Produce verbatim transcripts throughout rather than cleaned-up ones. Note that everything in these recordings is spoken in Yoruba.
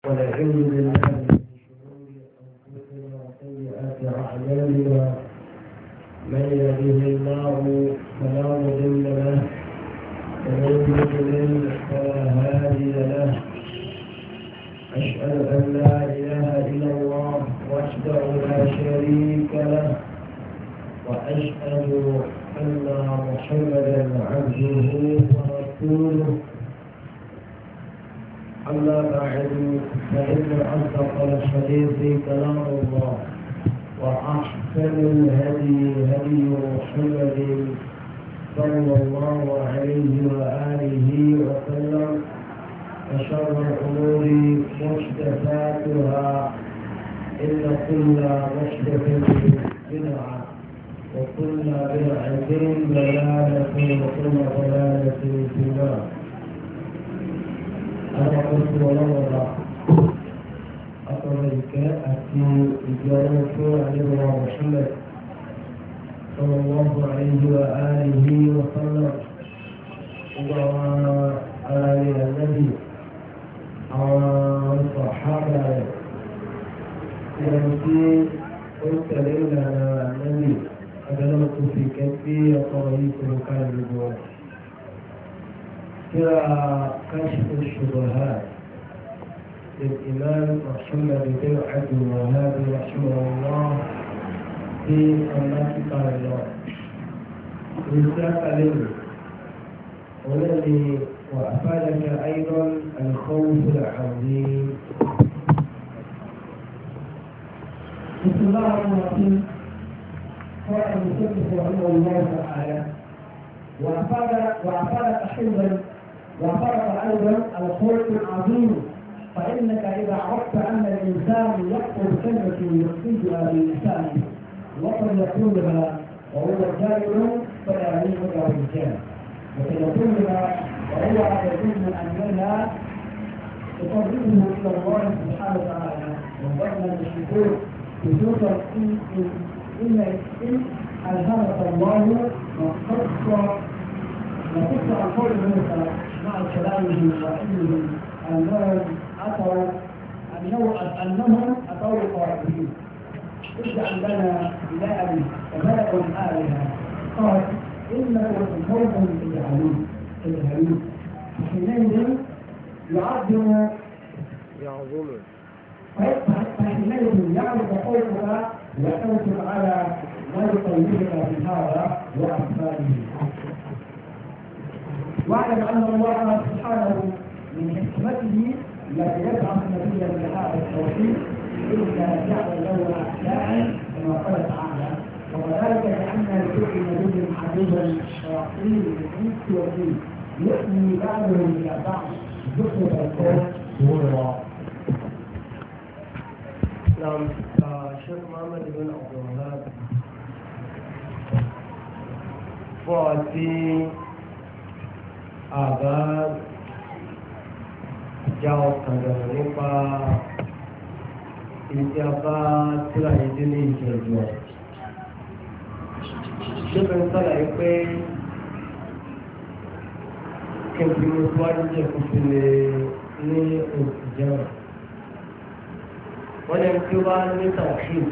ونعوذ بالله من شرور أنفسنا وسيئات أعمالنا من يهده الله فلا مضل له ومن يضلل فلا هادي له أشهد أن لا إله إلا الله وحده لا شريك له وأشهد أن محمدا عبده ورسوله أما بعد فإن أصدق الحديث كلام الله وأحسن الهدي هدي محمد صلى الله عليه وآله وسلم وشر الأمور محدثاتها إن كل محدثة بدعة وكل بدعة ضلالة وكل ضلالة في النار. أنا قلت ولا وضع أطريك أتي إجارة عليه محمد صلى الله عليه وآله وسلم وعلى النبي على الصحابة التي قلت لنا النبي أدلت في كتبي طريق كان الجواب ترى كشف الشبهات للإمام محمد بن عبد الوهاب رحمه الله في صلاة قال الله رسالة له والذي وأفادك أيضا الخوف العظيم. بسم الله الرحمن الرحيم. قال المصنف رحمه الله تعالى وأفاد وأفادك أيضا وفرق أيضا الخلق العظيم، فإنك إذا عرفت أن الإنسان يقول كلمة يخرجها بلسانه وقد يقولها وهو جاهل فلا يليق الرجال، وسيقولها وهو على من أنها تقربه إلى الله سبحانه وتعالى وضمن الشكور خصوصا إن إن إن ألهمك الله وقص وقص عن قول موسى مع كلامه وعلمه أنهم أتوا أنهم أتوا قائلين اجعل لنا إلها وملك آلهة قال إنكم قوم تجهلون تجهلون فحينئذ يعظم يعظم فحينئذ يعرض قولك ويحرص على ما يطيبك في هذا وأمثاله. واعلم ان الله سبحانه من حكمته لا يبعث نبيا بهذا التوحيد الا جعل له اعداء كما قال تعالى وكذلك جعلنا لكل نبي عدوا شياطين الانس والجن يؤمن بعضهم الى بعض زخرف القول غرورا. نعم. الشيخ محمد بن عبد الوهاب فؤادي àbá já ọkàn dànù nípa ìdí abá tíra ìdí ní ìjẹ̀jọ́. Ṣébẹ̀ ń sàlàyé pé kí n fi mú síwájú jẹ́ kó fi lè ní oṣù jẹun. Wọ́n ní kí ó bá ní tawhid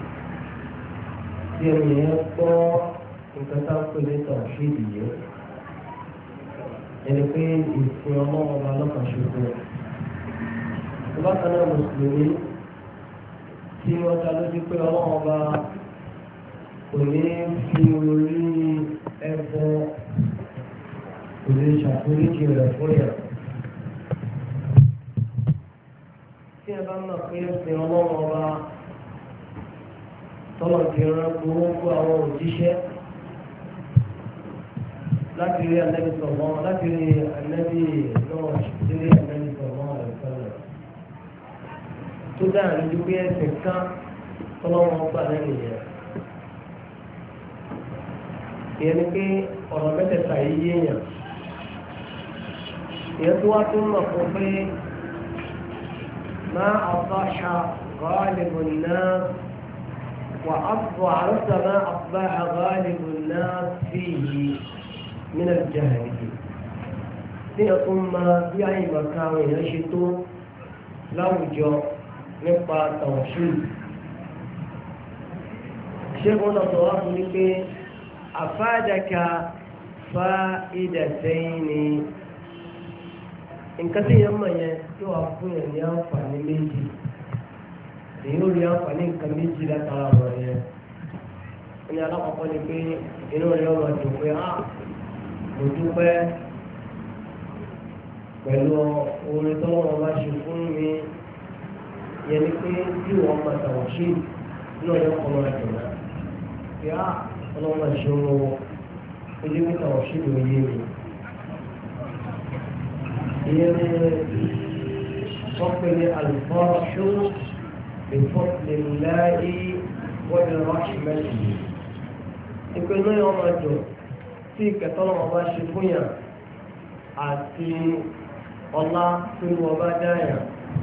tí ẹni yẹn gbọ́ nǹkan tá a pè ní tawhid yìí. Ẹni pé ìsìn ọlọ́run ọba lọ́kàn ṣoṣo. Ìbákan náà mùsùlùmí tí wọ́n ta lójú pé ọlọ́run ọba kò ní fi orí ẹbọ kò lè ṣàforíjì rẹ̀ fún yàn. Tí ẹ bá mọ̀ pé ìsìn ọlọ́run ọba tọ́lọ̀ ti rán gbogbo àwọn òjíṣẹ́ láti rí ànábì sọ̀rọ̀ láti rí ànábì náà sí rí ànábì sọ̀rọ̀ àìsàn tó dáhà lójú pé ẹsẹ̀ kan tọ́lọ́wọ́n gbà lẹ́nu yẹn. ìyẹn ni pé ọ̀rọ̀ mẹ́tẹ̀ẹ̀ta yìí yéèyàn. ìyẹn tó wá tó mọ̀ fún pé má àbáṣà غالب الناس وعرفت ما أصبح غالب الناس فيه من الجهل tí ẹ tún máa bí àyè màkà àwọn èèyàn ṣe tó láwùjọ nípa tawhid. ṣé kò lọ sọ wá fún mi pé àfáàdàkà fa'idatayn ni nǹkan tí yẹn mọ̀ yẹn tí wàá fún yẹn ní àǹfààní méjì èyí ò rí àǹfààní nǹkan méjì látara ọ̀rọ̀ yẹn. ní alákọ̀ọ́kọ́ ni pé inú rẹ̀ ọ̀rọ̀ dùn pé á kò dúpẹ́ pẹ̀lú orin tó wọ́n bá ṣe fún mi yẹn ni pé tí wọ́n máa tàwọn ṣe inú rẹ̀ kọ́ máa dùn náà pé á ọlọ́wọ́n máa ṣe wọn wọ ojú pé tàwọn ṣe ló yé mi. ìyẹn ni wọ́n pè ní al-farhu bi fadlillahi wa bi rahmatihi. ìpè náà yọ ọmọ jọ tí ìkẹtọ́ lọ́wọ́ bá ṣe fún yàn àti ọlá tó ní wọ́n bá dáyà.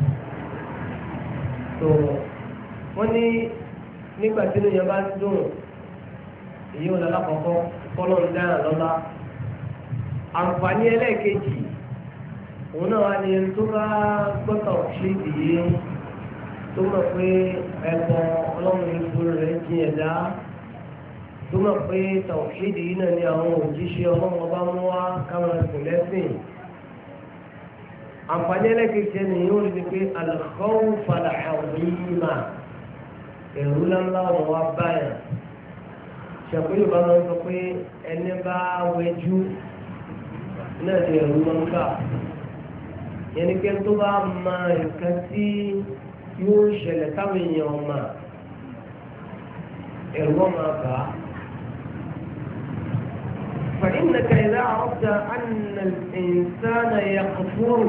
tó wọ́n ní nígbà tí ní yẹn bá dùn èyí wọn lálákọ̀ọ́kọ́ kọ́lọ́ ń dáyà lọ́lá. àǹfààní ẹlẹ́ẹ̀kejì òun náà wá ní ẹni tó bá gbọ́tọ̀ ṣe ìdíyé tó mọ̀ pé ẹ̀bọ ọlọ́run ìfúru rẹ̀ jìn ẹ̀dá tó mọ̀ pé tàwùṣídì yìí náà ni àwọn òjíṣẹ́ ọlọ́run ọba mú wá káwọn ẹ̀sìn lẹ́sìn. àǹfààní ẹlẹ́kẹ̀kẹ́ ni yóò rí ni pé al-khawf al-'azima ẹ̀rú ńláńlá ọ̀rọ̀ wa báyà. ṣàpé yorùbá máa ń sọ pé ẹni bá wẹjú náà ni ẹ̀rú máa ń bà. yẹn ni pé tó bá ma nǹkan tí yóò ṣẹlẹ̀ táwọn èèyàn mà ẹ̀rú wọn máa bà á. فإنك إذا عرفت أن الإنسان يكفر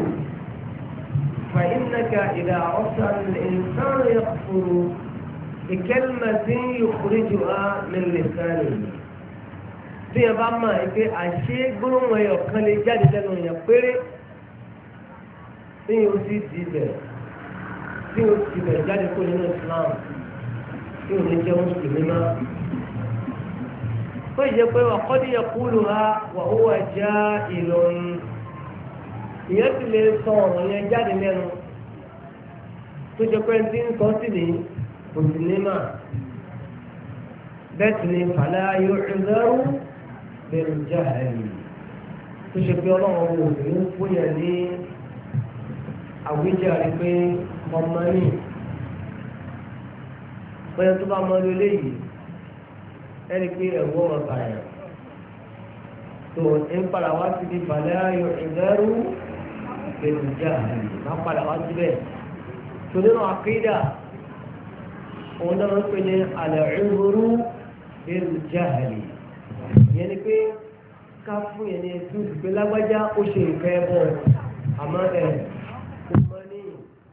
فإنك إذا عرفت أن الإنسان يكفر بكلمة يخرجها من لسانه tí ẹ bá máa ń pé àṣé gbólóhùn ẹyọ kan lè jáde lẹ́nu èèyàn péré tí yóò sì di bẹ̀ tí yóò ti bẹ̀ jáde kó nínú Islam tí yóò ní jẹ́ mùsùlùmí náà. tó yẹ pé waqad yaquluha wa huwa jahilun ìyẹn ti lè sọ ọ̀rọ̀ yẹn jáde lẹ́nu tó jẹ pé tí ń sọ sí ni kò sí ní mà bẹ́ẹ̀ sì ni fala yu'dharu bil jahli tó ṣe pé ọlọ́run wò ní fún yẹn ní àwíjàre pé ọmọ ní bóyá tó bá mọ lélẹ́yìí ẹni pé ẹ̀wọ́ wọn kà yẹn tó ń padà wá sí ibi fala yu'dharu bil jahli má padà wá síbẹ̀ tó nínú àkídà òun náà ń pè ní al-'udhru bil jahli yẹn ni pé ká fún yẹn ní ẹtú ìgbé lágbájá ó ṣe nǹkan ẹ bọ̀ àmọ́ ẹ̀ kò mọ ní.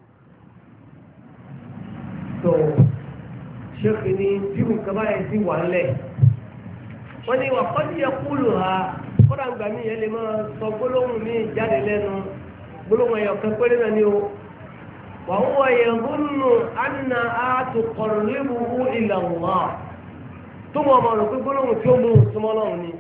tó ṣéèkì ní bí nǹkan báyẹn ti wà ńlẹ̀ wọ́n ní wà qad yaquluha kódà ń gbà mí yẹn lè máa sọ gbólóhùn mi jáde lẹ́nu gbólóhùn ẹ̀yọ̀ kan péré náà ni o wa huwa yadhunnu annaha tuqarribuhu ila Allah tó mọ̀ ọmọ rẹ̀ pé gbólóhùn tí ó mú un súnmọ́ lọ́hùn ni.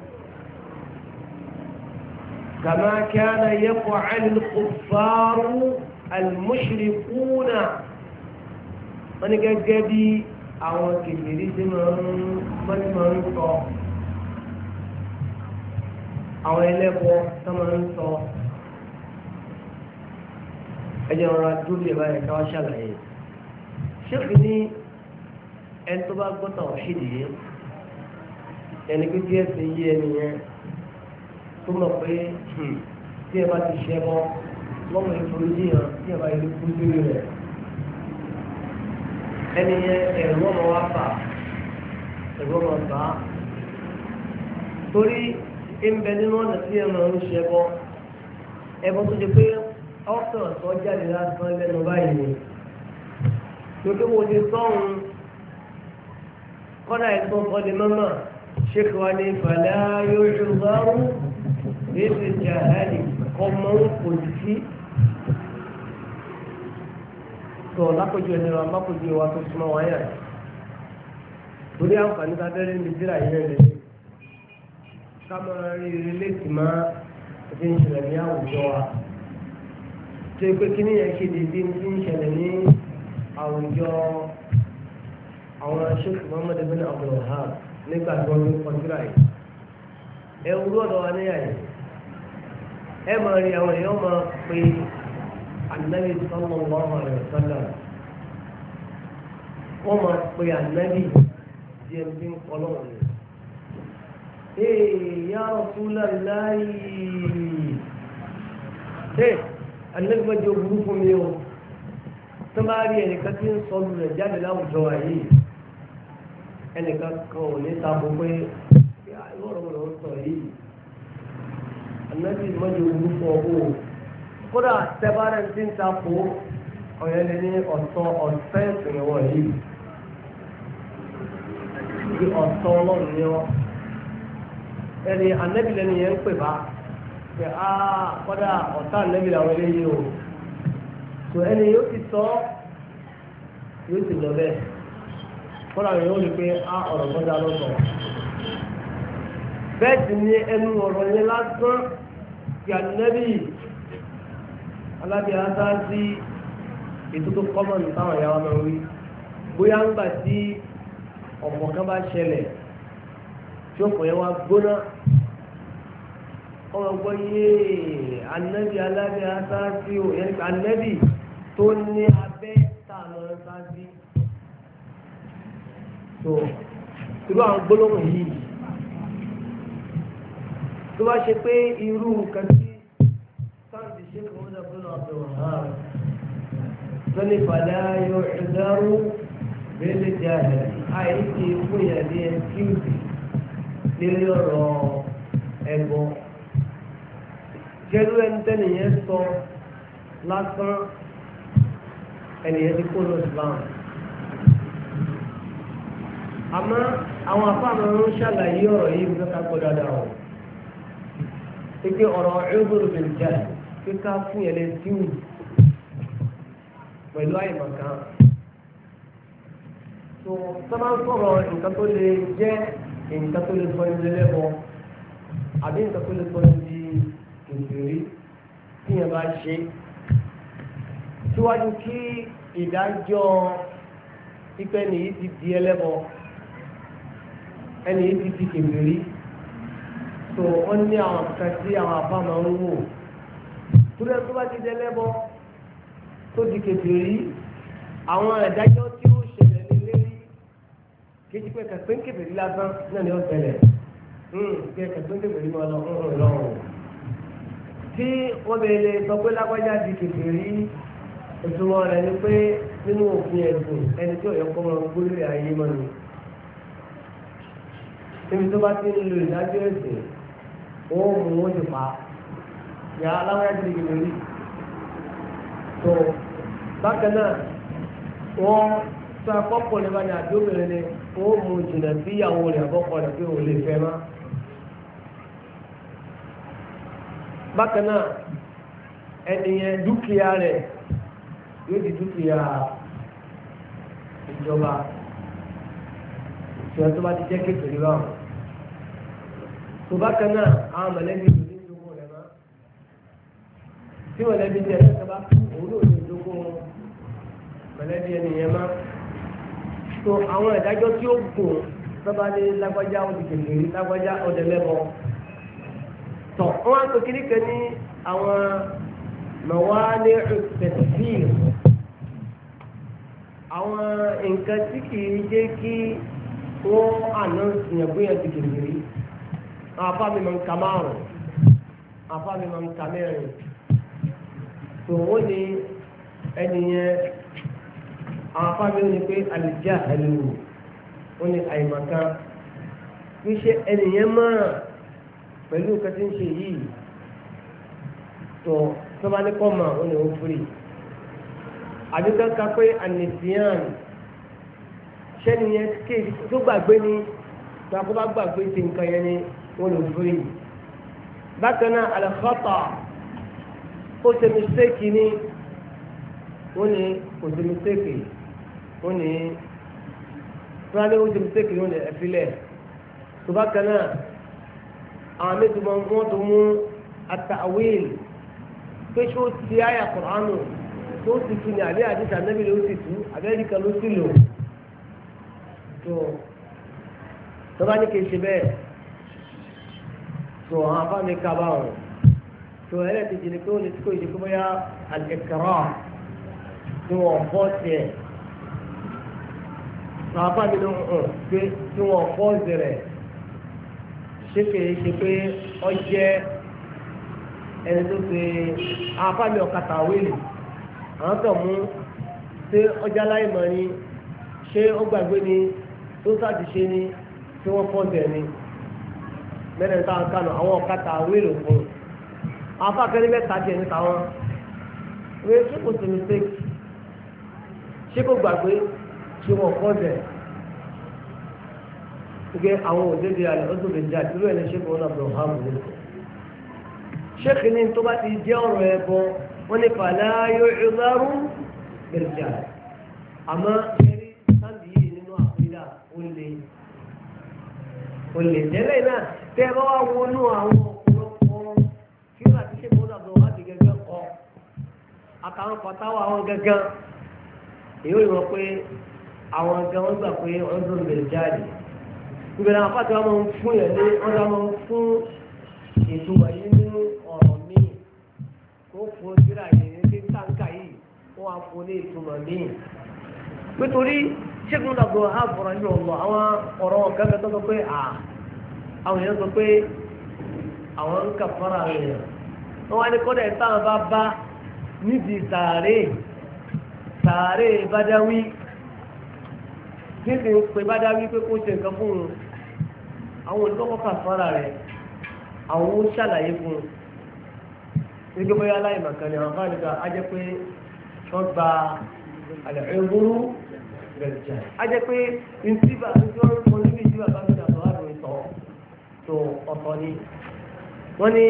kama kana yaf'alu al-kuffaru al-mushrikuna wọ́n ní gẹ́gẹ́ bí àwọn kèfèrí tí wọ́n ti máa ń sọ àwọn ẹlẹ́bọ tó máa ń sọ ẹjẹ́ ọ̀rọ̀ dúró lè báyìí káwá ṣàlàyé ṣéèkì ní ẹni tó bá gbọ́tà ọ̀ṣìdì yìí ẹni pé díẹ̀ sí yí ẹni yẹn tó mọ̀ pé tí ẹ bá ti ṣẹ́ bọ́ lọ́mọ ìforíjì hàn tí ẹ bá yẹ kú lórí rẹ̀ ẹni yẹn ẹ̀rù ọmọ wa fà ẹ̀rù ọmọ bá torí ẹnbẹ nínú ọ̀nà tí ẹ máa ń ṣẹ́ bọ́ ẹbọ tó ṣe pé ọ̀sán ọ̀sán jáde lásán lẹ́nu báyìí ni lókè wo ti sọ́hun kọ́dà ẹ̀sán kọ́ ni mọ́mọ́ ṣéèkì wa ní fàlẹ́ yóò ṣùgbọ́n èsì jàhálì kọ́ mọ́ ń kò sí tó lápòjú ẹni wa lápòjú wa tó súnmọ́ wáyà rẹ̀ torí àǹfààní ká bẹ́rẹ̀ ní ìdíra yìí rẹ̀ lẹ́yìn ká máa rí rí létí máa fi ń ṣẹlẹ̀ ní àwùjọ wa tó yẹ pé kí ni yẹn ṣe dédé ní ìṣẹ̀lẹ̀ ní àwùjọ àwọn Sheikh Muhammad bin Abdul Wahhab nígbà tí wọ́n fi kọjúra yìí ẹ wúlò ọ̀dọ̀ wa níyà yìí ẹ máa rí àwọn èèyàn máa pe Ànábì sallallahu alaihi wasallam wọ́n máa pe Ànábì di ẹni tí ń kọ́ lọ́wọ́ ni. ee ya Rasulallahi ee Ànábì máa jẹ́ ògùrú fún mi o tó bá rí ẹnìkan tí ń sọlù rẹ̀ jáde láwùjọ wa yìí ẹnìkan kan ò ní ta bó pé ìwọ́rọ̀ wọn lọ sọ yìí Ànábì máa jẹ́ ògùrú fún ọ o kódà tẹ́bárẹ̀ tí ń ta kó ọ̀yẹ́ lé ní ọ̀tọ̀ ọ̀fẹ́ ìpìlẹ̀wọ̀ yìí bí ọ̀tọ̀ ọlọ́run ni ọ́ ẹni Ànábì lẹ́nu yẹn ń pè bá pé á kódà ọ̀tá Ànábì làwọn eléyìí o tó ẹni yóò ti tọ́ yóò ti lọ bẹ́ẹ̀ kódà yóò rí pé á ọ̀rọ̀ kọjá lọ́sọ̀ bẹ́ẹ̀ sì ni ẹnu ọ̀rọ̀ yẹn lásán kí Ànábì alábi asáàsì ètò tó kọ́mọ̀ ní táwọn ìyá wa máa ń wí bóyá ń gbà tí ọ̀pọ̀ kan bá ṣẹlẹ̀ tí ọ̀pọ̀ yẹn wá gbóná ọmọ gbọ́ yéé Ànábì alábi asáàsì ò yẹn Ànábì tó ní abẹ́ tààmù asáàsì tó irú àwọn gbólóhùn yìí tó bá ṣe pé irú kan tí sáǹtì ṣe kò ń dàbọ̀ náà bẹ̀ wọ́n hàn sọ́ni fàlẹ́ ayọ̀ ẹ̀dáró bẹ́ẹ̀ jẹ́ àìsí fún ìyàdí ẹ̀kíùsì lórí ọ̀rọ̀ ẹ̀bọ. jẹ́rú ẹni tẹ́nìyẹn sọ lásán ẹnìyẹn ti kó lọ Islam. àmọ́ àwọn afáàmọ́ ń ṣàlàyé ọ̀rọ̀ yìí fún ká gbọ́ dáadáa o. pé ọ̀rọ̀ ẹ̀rọ bẹ̀rẹ̀ jẹ́ pé ká fún yẹn lè tíwù pẹ̀lú àìmọ̀kan. tó sábà ń sọ̀rọ̀ nǹkan tó lè jẹ́ nǹkan tó lè sọ ilé lẹ́bọ àbí nǹkan tó lè sọ ibi ìrírí tí yẹn bá ṣe síwájú kí ìdájọ́ pípẹ́ nìyí ti di ẹlẹ́bọ ẹni yìí ti di kèfèrí tó wọ́n ní àwọn kan tí àwọn àbá máa ń wò túlẹ̀ tó bá ti di ẹlẹ́bọ tó di kèfèrí àwọn ìdájọ́ tí ó ṣẹlẹ̀ ní lérí kéjì pé kẹ̀pẹ́ ń kèfèrí lásán náà ni ó ṣẹlẹ̀ kí kẹ̀pẹ́ ń kèfèrí máa lọ ń lọ́rùn tí wọ́n bẹ lè sọ pé lágbájá di kèfèrí ìtumọ̀ rẹ̀ ni pé nínú òfin ẹ̀sìn ẹni tí òye kọ́ máa ń gbólé ayé mọ́ ni níbi tó bá ti ń lo ìdájọ́ ẹ̀sìn wọ́n mú wọn ti pa yà lágbájá di kèfèrí tó bákan náà wọ́n sọ akọ́kọ̀ nípa ní àdóbìnrin ni wọ́n mú jìnnà sí ìyàwó rẹ̀ àbọ̀kọ̀ rẹ̀ pé òun lè fẹ́ má. bákan náà ẹnìyẹn dúkìá rẹ̀ yóò di dúkìá ìjọba ìṣòro tó bá ti jẹ́ kékeré báwọn. tó bákan náà àwọn mọ̀lẹ́bí ìlú ní ìdókòwò rẹ̀ má. tí mọ̀lẹ́bí jẹ́ ẹ̀ka bá kú òun ló ní ìdókòwò mọ̀lẹ́bí ẹnìyẹn má. tó àwọn ìdájọ́ tí ó gùn sábà ní lágbájá ó di kékeré lágbájá ọ̀dẹ lẹ́bọ. tọ̀ wọ́n á tó kiri kan ní àwọn mọ̀wálé tẹ̀síìr àwọn nǹkan tí kìí jẹ́ kí wọ́n àná ìyàgbéyàn ti kékeré àwọn afá mi máa ń ka márùn afá mi máa ń ka mẹ́rin tó wọ́n ní ẹnìyẹn àwọn afá mi ní pé àlìjá ẹlẹ́wò wọ́n ní àyèmàká kí ṣe ẹnìyẹn máa pẹ̀lú nǹkan tí ń ṣe yìí tó sọba ní kọ́ máa wọ́n ní wọ́n firi àdúgbò ká pé ànìsíyàn sẹ́niyẹn kéèké tó gbàgbé ni tó bá gbàgbé ti nǹkan yẹn ni wọ́n ní wọ́n firi bákan náà al-khata ó ṣe mistake ni wọ́n ní kò ṣe mistake wọ́n ní fúnadé ó ṣe mistake ni wọ́n ní ẹ̀fílẹ̀ tó bákan náà àwọn méjì máa ń wọ́n tó mú at-ta'wil pé ṣó ti àyà Kùránù tó ti tu ní àbí àdìsá nẹ́bí ló ti tu Amẹ́ríkà ló ti lò tó tó bá ní kí n ṣe bẹ́ẹ̀ tó àwọn afáàmì kaba wọn tó ẹlẹ́tìjì ni pé ó lè tí kò ṣe kó bóyá al-ikrah tí wọ́n fọ́ tiẹ̀ tó àwọn afáàmì ló ń hàn pé tí wọ́n fọ́ zẹrẹ̀ ṣé kìí ṣe pé ọ jẹ́ ẹni tó ṣe àwọn afáàmì ọ̀kadà wíìlì àwọn tó mú ṣé ọjà láìmọ̀ ni ṣé ó gbàgbé ni tó sáàtì ṣe ni tí wọ́n fọ́ zẹ̀ ni mẹ́rin táwọn kánò àwọn ọ̀kadà wíìlì fún un àwọn afáàkẹ́lẹ́ mẹ́ta tiẹ̀ ní táwọn wíwé ṣé kò sí mistake ṣé kò gbàgbé ṣé wọ́n fọ́ zẹ̀ gbé àwọn òdèdè alẹ́ ọdún lè jà dúró ẹni ṣé kò wọn àbúrò hàn mí lẹ́kọ̀ọ́ ṣé kìíní tó bá ti jẹ́ ọ̀rọ̀ ẹ̀ bọ́ wọ́n ní fàlà yóò ìlárú gbèrèjà àmọ́ ẹ̀rí sáǹdì yìí nínú àfíríkà ó lè ó lè tẹ́lẹ̀ náà tẹ́ ẹ bá wá wọnú àwọn ọ̀pọ̀lọpọ̀ kí wọ́n àti ṣé kò wọn àbúrò hàn mí gẹ́gẹ́ kọ́ àtàwọn pàtàwọ̀ àwọn gẹ́gẹ́ èyí ò wọ́n pé àwọn gẹ́gẹ́ wọ́n gbà pé ọdún gbèrèjà rèé ìgbẹ̀rẹ̀ àwọn afáàtì wọn máa ń fún yẹn ní ọ̀dọ́ máa ń fún ètò wáyé ní ọ̀rọ̀ míì kó fún síra yìí ní táǹkà yìí wọ́n á fún ní ìtumọ̀ míì. nítorí ṣẹ́gun dàgbò àbúrò yìí ọ̀lọ́ àwọn ọ̀rọ̀ kẹ́kẹ́ tó sọ pé à àwọn èèyàn sọ pé àwọn ń kà fara rẹ̀ wọ́n wá ní kọ́dà ẹ̀ táwọn bá bá níbi sàárè sàárè bádáwí níbi ń pe bádáwí pé kó ṣe nǹkan fún un àwọn olùkọ́ kàfàrà rẹ̀ àwọn ó ṣàlàyé fún un nígbà bóyá aláìmọ̀kan ni àwọn fáwọn á jẹ́ pé wọ́n gba àlẹ́ ẹ̀rú gbẹ̀rẹ̀jà á jẹ́ pé ìtìbà tí wọ́n ń fọ níbi ìtìbà bá gbẹ̀dà tó wà lórí tọ́ tó ọ̀tọ̀ ni wọ́n ní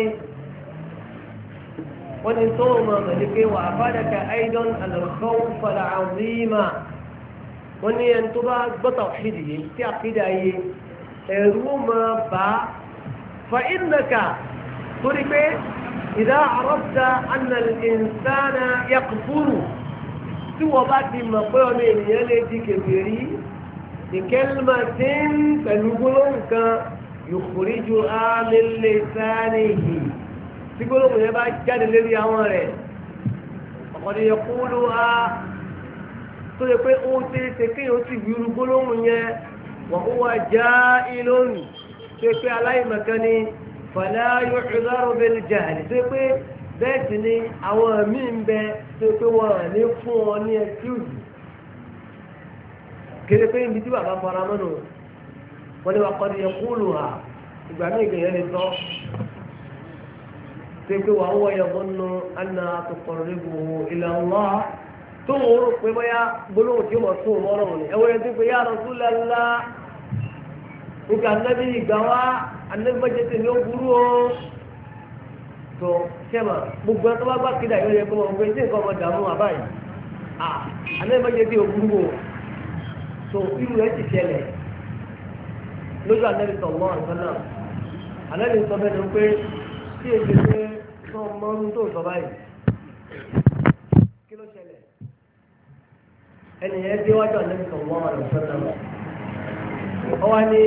wọ́n ní tó mọ̀ pẹ̀lú pé wà á fàdàkà aidan al-khawf al-azima wọ́n ní ẹni tó bá gbọ́tà òṣìdì yìí tí àkídà yìí ẹ̀rú máa bá fa innaka torí pé idha arafta anna al-insana yakfuru tí wọ́n bá ti mọ̀ pé ọmọ ènìyàn lè di kèfèrí bi kalimatin pẹ̀lú gbólóhùn kan yukhrijuha min lisanihi tí gbólóhùn yẹn bá jáde lérí àwọn rẹ̀ qad yaquluha tó yẹ pé ó ṣe é ṣe kéèyàn sì wíru gbólóhùn yẹn wọ́n kó wá já ìlónì tó yẹ pé aláìmọ̀kan ni fala yu'dharu bil jahl tó yẹ pé bẹ́ẹ̀ sì ni àwọn míì ń bẹ tó yẹ pé wọ́n à ní fún ọ ní excuse kéde pé ibi tí bàbá fara mọ́nu wọ́n ní wà qad yaquluha ìgbà míì kèèyàn lè sọ tó yẹ pé wa huwa yadhunnu annaha tuqarribuhu ila Allah tó ń rò pé bóyá gbólóhùn tí ó mọ̀ tó mọ́ ọ̀rọ̀ ni ẹ̀wọ̀n yẹn ti pé ya Rasulullah nígbà anábì ìgbà wá anábì mọ́jẹ́ tèmi ó burú o tó sẹ́mà gbogbo ẹni tó bá gbà kídà yóò yẹ kó wọn pé tí nǹkan ọmọ dààmú àbáyé à anábì mọ́jẹ́ tèmi ó burú o tó irú rẹ̀ ti ṣẹlẹ̀ lójú anábì sallallahu alaihi wasallam anábì sọ bẹ́ẹ̀ ni pé tí èdè pé tó mọ́ ń tó sọ báyìí kí ló ṣẹlẹ̀ ẹni yẹn dé wájú àlẹ́ sallallahu alaihi wasallam ọwọ́ ni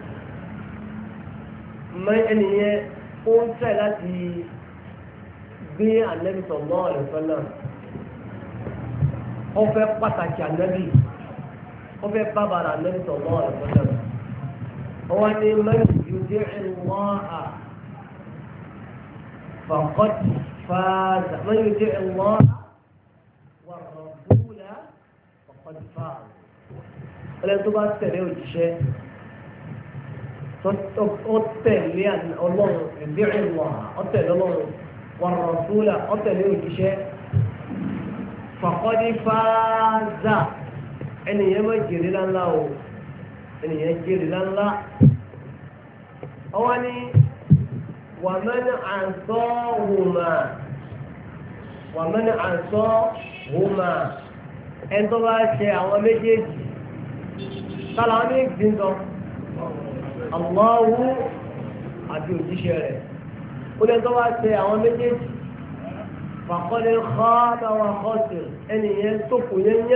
mọ ẹni yẹn ó ń tẹ̀ láti gbé àlẹ́ sallallahu alaihi wasallam ó fẹ́ pàtàkì àlẹ́bí ó fẹ́ bàbàrà àlẹ́ sallallahu alaihi wasallam ọwọ́ ni man yuti'i Allaha faqad faza man yuti'i Allaha wa rasula ọ̀dùfà ẹlẹ́ni tó bá tẹ̀lé òjíṣẹ́ ó tẹ̀lé ọlọ́run ẹ̀dẹ́rẹ́ wà ó tẹ̀lé ọlọ́run wà rọ̀súlà ó tẹ̀lé òjíṣẹ́ fàkọ́dí fáázà ẹnìyẹn má jèrè láńlá o ẹnìyẹn jèrè láńlá ọwọ́ ni wàmẹ́ni àǹsọ́ hùmà wàmẹ́ni àǹsọ́ hùmà ẹni tó bá ṣe àwọn méjèèjì tálà wọn ní ìgbìngàn Allahu àti òjíṣẹ́ rẹ̀ ó lẹ́ni tó bá ṣe àwọn méjèèjì faqad khaba wa khasir ẹni yẹn tó kù yẹn yá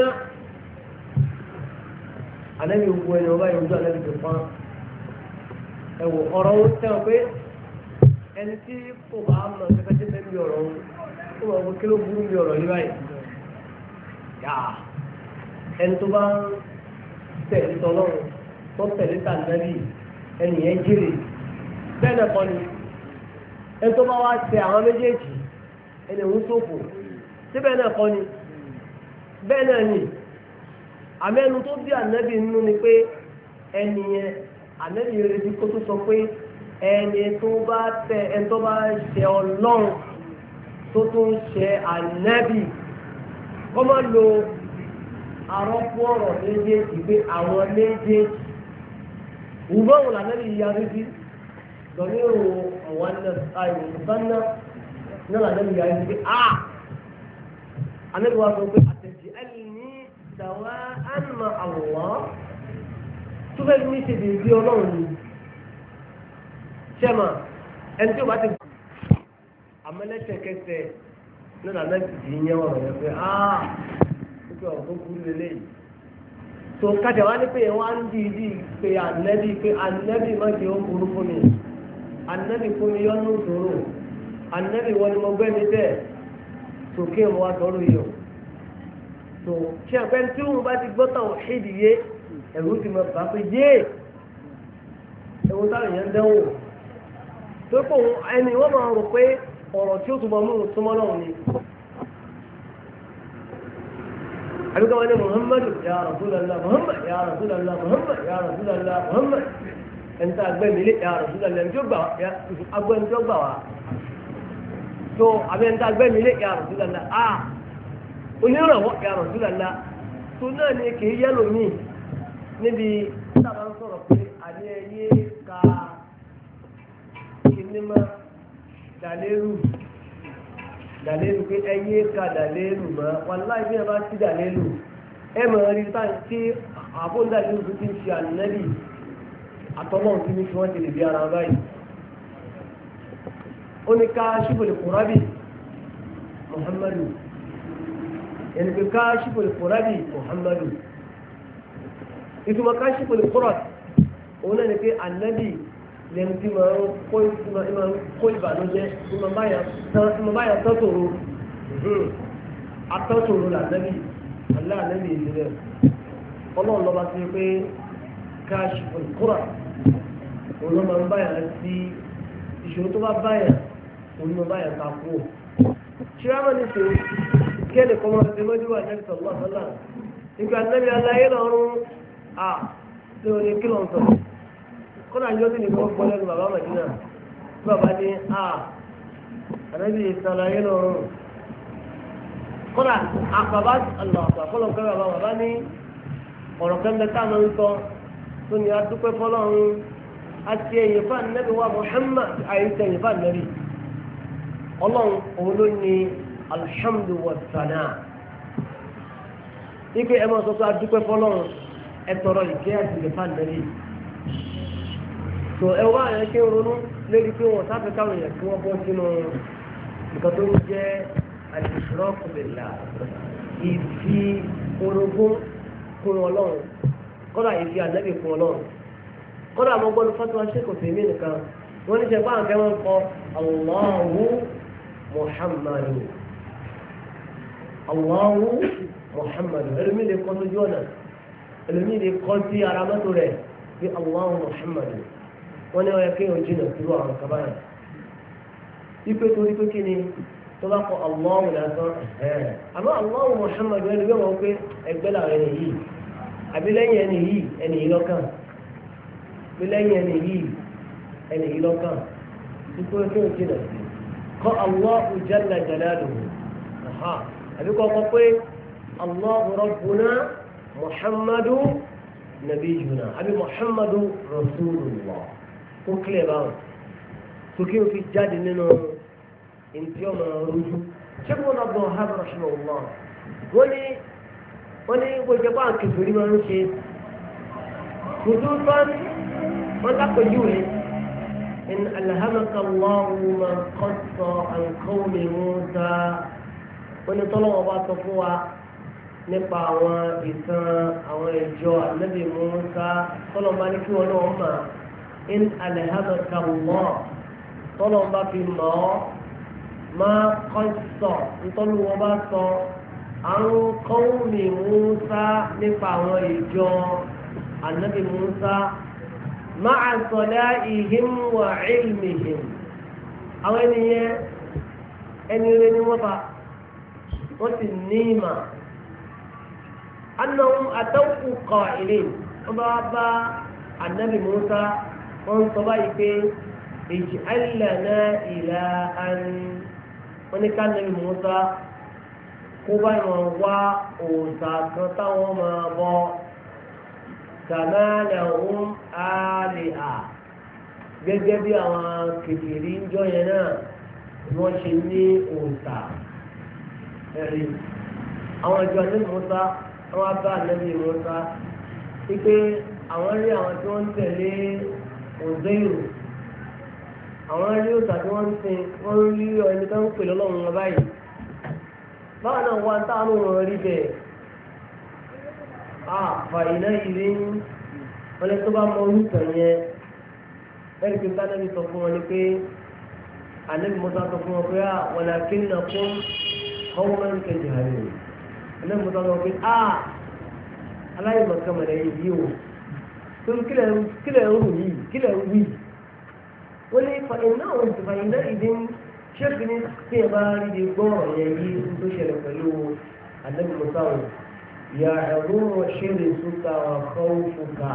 anabi wo ẹni ọba yẹn ojú anabi tó pọn ẹwọ ọ̀rọ̀ wọn tẹwọn pé ẹni tí kò bá mọ kẹkẹ tí fẹẹ bí ọ̀rọ̀ wọn kó wọn kó kí ló burú bí ọ̀rọ̀ yìí báyìí yá ẹni tó bá ń tẹ̀lé tọ́lọ́run tó tẹ̀lé tànàbí ẹni yẹn jèrè bẹ́ẹ̀ náà kọ́ ni ẹni tó bá wá tẹ àwọn méjèèjì ẹni òun sófò síbẹ̀ náà kọ́ ni bẹ́ẹ̀ náà ni àmẹ́nu tó bí ànábì nínú ni pé ẹni yẹn ànábì retí kó tó sọ pé ẹni tó bá tẹ ẹni tó bá ṣe ọlọ́run tó tó ń ṣe ànábì kọ́ máa lo àrọ́pọ̀ ọ̀rọ̀ méjèèjì pé àwọn méjèèjì wùgbọ́n lànàbì yarí sí lọ́nìrò àwọn àìwòsàn náà náà lànàbì yarí sí pé a ànábì wa sọ pé àtẹ̀jì ẹni ní ìdàwà àmà àwòrán tó fẹ́ ní ṣe dèbí ọlọ́run ni ṣẹ́mà ẹni tí ó bá ti àmọ́lẹ́sẹ̀kẹsẹ̀ náà lànàbì yìí yẹn ọ̀rọ̀ yẹn pé a ó ọ̀rọ̀ tó kúrú lélẹ́yìí tó kájà wá ní pé yẹn wá ń di ìdí pé ànẹ́bí pé ànẹ́bí má jẹ́ ó burú fún mi ànẹ́bí fún mi yọ́nú ìṣòro ànẹ́bí wọn ni mo gbé mi tẹ̀ tó kí ẹ̀ mo wá tọ́lú yìí o tó ṣe àpẹ́ tí òun bá ti gbọ́ tàwọn ṣéèdì yé ẹ̀rù ti mọ̀ bá pé yé ẹ̀wọ̀n táwọn èèyàn ń dánwò tó kó ẹni wọ́n máa rò pé ọ̀rọ̀ tí ó túbọ̀ mú un súnmọ́ náà ni. àbíkọ́ wọn ní muhammadu ya rasulallah muhammad ya rasulallah muhammad ya rasulallah muhammad ẹni tí a gbẹ́ mi lé ya rasulallah ẹni tí ó gbà wá agbọ́ ẹni tí ó gbà wá tó àbí ẹni tí a gbẹ́ mi lé ya rasulallah a onírànwọ́ ya rasulallah tó náà ni kì í yẹ́lò mí níbi sábà ń sọ̀rọ̀ pé àní ẹyẹ ka kìnnìmá dàlérù dàlérù pé ẹyẹ ka dàlérù mọ́ wàláì bí ẹ bá ti dàlérù ẹ mọ̀ rí táyì tí àbóńdàlérù tó ti ń ṣe ànínẹ́bì àtọ́mọ̀ tí ní fi wọ́n ti lè bí ara báyìí. ó ní ká ṣíbòlì kùrábì muhammadu ẹni pé ká ṣíbòlì kùrábì muhammadu ìtumọ̀ ká ṣíbòlì kùrábì òun náà ni pé ànínẹ́bì lẹ́nu tí máa ń kó kó ìbànújẹ́ tí máa báyà tán tí máa báyà tán tòrò atán tòrò lànàbí alẹ́ ànàbí ìdílé ọlọ́run lọ́ba ti pé káàṣì olùkúrà òun ló máa ń báyà sí ìṣòro tó bá báyà òun ló báyà ká kú ò. ṣírámà ní sè kí ẹnì kan máa ti mọ́jú wà nẹ́bí sọ̀rọ̀ àtọ́lá nígbà nẹ́bí aláyé lọ́rùn à tí o ní kí lọ́n sọ̀rọ̀ kọ́nà ìjọ tí nìkan gbọ́ lẹ́nu bàbá Màdínà tí bàbá ní a ànábì ìsàlàyé lọ́rùn kọ́nà àbàbá àlọ́ọ̀pá fọlọ́ pé bàbá bàbá ní ọ̀rọ̀ kẹ́mbẹ́ táwọn ń sọ tó ní adúpẹ́ fọlọ́run àti ẹ̀yìn fún ànábì wa Muhammad àyíṣẹ́ ẹ̀yìn fún ànábì ọlọ́run òun ló ní alhamdu wa sana ike ẹ̀ máa sọ pé adúpẹ́ fọlọ́run ẹ̀ tọrọ ìkẹ́ àti ìkẹ́ fún ànábì tó ẹ wá yẹn kí n ronú lérí pé wọn sáfẹ́ káwọn èèyàn kí wọ́n bọ́ sínú nǹkan tó ń jẹ́ al-ishraku billah ìfi orogún kún ọlọ́run kọ́dà ìfi ànábì kún ọlọ́run kọ́dà àwọn gbọ́dọ̀ fatuwa ṣèkò tèmi nìkan wọ́n ní sẹ́ fáwọn kẹ́ wọ́n kọ́ Allahu Muhammadu Allahu Muhammadu ẹlòmíì lè kọ́ sójú ọ̀nà ẹlòmíì lè kọ́ sí ara mọ́tò rẹ̀ bí Allahu Muhammadu wọ́n ní ọ̀yẹ́ kéèyàn jìnnà dúró àwọn kaba yẹn ipe torí pé kí ni tó bá kọ Allahu lásán ẹ̀ àmọ́ Allahu Muhammad ẹni bí wọ́n pé ẹgbẹ́ làwọn ẹni yìí àbí lẹ́yìn ẹni yìí ẹni yìí lọ́kàn bí lẹ́yìn ẹni yìí ẹni yìí lọ́kàn ipe kéèyàn jìnnà sí kọ́ Allahu jalla jalaluhu àbí kọ́ kọ́ pé Allahu rabbuna Muhammadu nabiyuna àbí Muhammadu rasulullah kó kílẹ̀ báwọn tó kí o fi jáde nínú ìntí ọmọ ojú ṣé kó náà bọ̀ ha bọ̀ ṣe wọ́n wọ́n ní wọ́n ní gbogbo ẹgbẹ́ àwọn kẹfìrí máa ń ṣe kùtù tán wọ́n lápẹ̀jú rẹ̀ in alhamaka Allahu ma qassa an qawmi Musa ó ní tọ́lọ́wọ́ bá sọ fún wa nípa àwọn ìtàn àwọn ìjọ ànábì Mùsá tọ́lọ́wọ́ bá ní kí wọ́n náà mà in alhamdulilah mọ́ tọ́lọ́wọ́ bá fi mọ̀ ọ́ máa kọ́ sọ nítorí wọ́n bá sọ àwọn kọ́wùmí Mùsá nípa àwọn ìjọ ànábì Mùsá máa sọ̀dá ìhìm wà ìlmìhìm àwọn ènìyàn ẹni rẹ ni wọ́n bá wọ́n sì ní ìmà annahum atawqu qa'ilin wọ́n bá bá ànábì Mùsá wọ́n sọ báyìí pé ij'al lana ilahan wọ́n ní ká ànábì Mùsá kó báyìí wọn wá òòṣà kan táwọn máa bọ kama lahum aliha gẹ́gẹ́ bí àwọn kèfèrí ń jọ yẹn náà wọ́n ṣe ní òòṣà ẹ̀rí àwọn ìjọ ní Mùsá wọ́n bá ànábì Mùsá wípé àwọn rí àwọn tí wọ́n ń tẹ̀lé Uzairu àwọn rí òòṣà tí wọ́n ń sìn wọ́n rí ẹni tó ń pè lọ́lọ́run wọn báyìí báwọn náà wá táwọn wọn rí bẹ́ẹ̀ àfà iná ìrí wọn lè tó bá mọ orúkọ yẹn ẹ̀rí pé bánàbí sọ fún wọn ni pé ànábì Mùsá sọ fún wọn pé walakinnakum qawman tajhalun ànábì Mùsá sọ pé a aláìmọ̀kànmọ̀lẹ̀ yìí o torí kílẹ̀ ń rù yìí kílẹ̀ ń wí wọ́n lè fa iná òun ti fa iná ìdí ṣéèkì ní tí ẹ bá rí di gbọ́ọ̀rọ̀ yẹn yìí tó ṣẹlẹ̀ pẹ̀lú ànábì Mùsá wọn yà ẹ̀rú ṣẹlẹ̀ sùkà wà khawfuka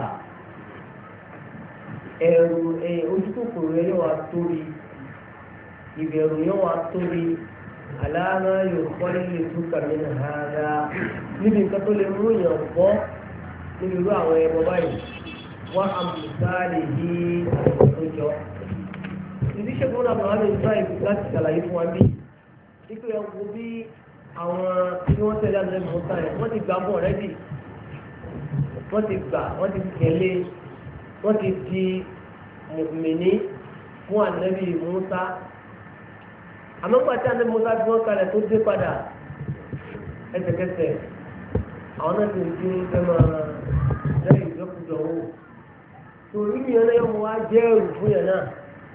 ẹ̀rù ojúkòkòrò yẹn wà tóbi ìbẹ̀rù yẹn wà tóbi àlànà yóò kọ́lé lè sùkà min hada níbi nǹkan tó lè mú yàn bọ́ níbi irú àwọn ẹ̀rọ báyìí wọ́n àmùsáàlì yìí tó jọ. ìdí ṣe fún àbúrò àmì ìgbà láti ṣàlàyé fún wa bí ikú ẹ̀ wo bí àwọn tí wọ́n tẹ̀lé àti ẹ̀mọ́ sáyẹn wọ́n ti gbà bọ̀ rẹ́dì wọ́n ti gbà wọ́n ti tẹ̀lé wọ́n ti di mùmìnì fún ànábì Mùsá àmọ́ nígbà tí ànábì Mùsá fi wọ́n kalẹ̀ tó dé padà ẹsẹ̀kẹsẹ̀ àwọn náà ti ń dín fẹ́ máa lẹ́yìn ìjọkùjọ wò torí yẹn náà wọ́n á jẹ́ ẹrù fún yẹn náà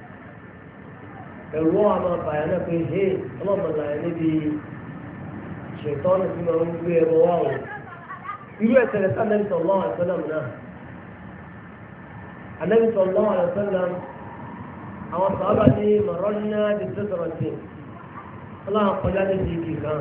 ẹ̀rù wọn àmọ́ àbàyà náà pé ṣé ọlọ́mọdé àyẹ̀ níbi ṣètọ́nù tí wọ́n ń gbé ẹbọ wá o irú ẹ̀sẹ̀ rẹ̀ sáà Ànábì sallallahu alaihi wasallam náà Ànábì sallallahu alaihi wasallam àwọn sàhábà ní mararna bi sidratin ọlọ́run kọjá ní ti igi kan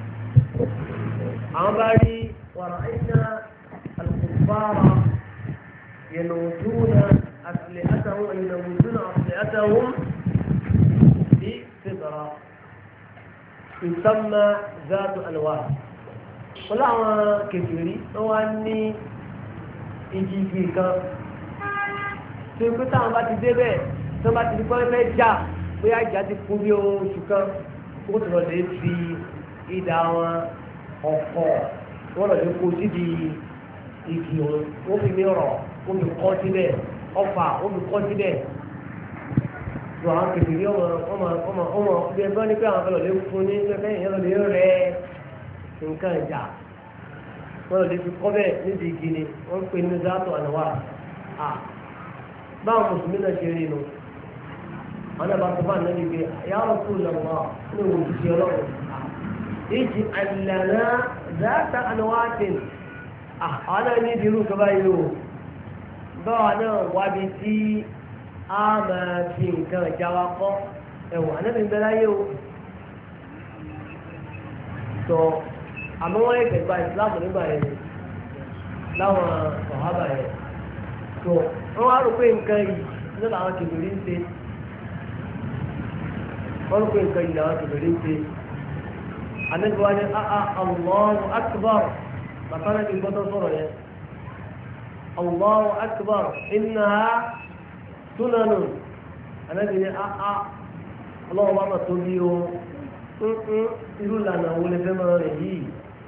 àwọn bá rí wara'ayna al-kuffara yanuduna aslihatahum yanuduna aslihatahum bi sidra ìsọ́mà záàtù àlùwà wọ́n láwọn kèfèrí wọ́n wá ní igi igi kan tó ikú táwọn bá ti dé bẹ́ẹ̀ tó bá ti di pọ́n fẹ́ jà bóyá ìjà ti kú bí oṣù kan kó tó lọ lè fi ìdá wọn ọ̀pọ̀ wọ́n lọ lè kó síbi igi òun wọ́n fi mí rọ̀ wọ́n fi kọ́ síbẹ̀ ọfà wọ́n fi kọ́ síbẹ̀ tó àwọn kèfèrí ọmọ ọmọ ọmọ ọmọ bí ẹgbẹ́ ní pé àwọn kan lọ lè fún ní ẹgbẹ́ yẹn lọ lè rẹ nǹkan ìjà wọ́n lọ lè fi kọ́ bẹ́ẹ̀ níbi igi ni wọ́n ń pè ní záàtọ̀ ànáwà à báwọn mùsùlùmí náà ṣe rí nu àwọn náà bá tó bá nàbí pé ya Rasulullah ní òun ti ṣe ọlọ́run ìjì àlànà záàtọ̀ ànáwà tì àwọn náà ní ìdírú kaba yìí o báwa náà wábi tí a máa fi nǹkan ìjà wa kọ́ ẹ̀wọ̀n ànábì ń bẹ láyé o sọ àmọ́ wọ́n yẹ kẹgbà ìsìláàmù nígbà yẹn láwọn sọ̀hábà yẹn tó wọ́n wá rò pé nǹkan yìí ní làwọn kìbìrì ń ṣe wọ́n rò pé nǹkan yìí làwọn kìbìrì ń ṣe ànábì wa ní áá Allahu akbar bàtà náà ti gbọ́dọ̀ sọ̀rọ̀ yẹn Allahu akbar innaha súnánù ànábì ní áá ọlọ́wọ́ bá máa tóbi o irú ìlànà wo lè fẹ́ máa rìn yìí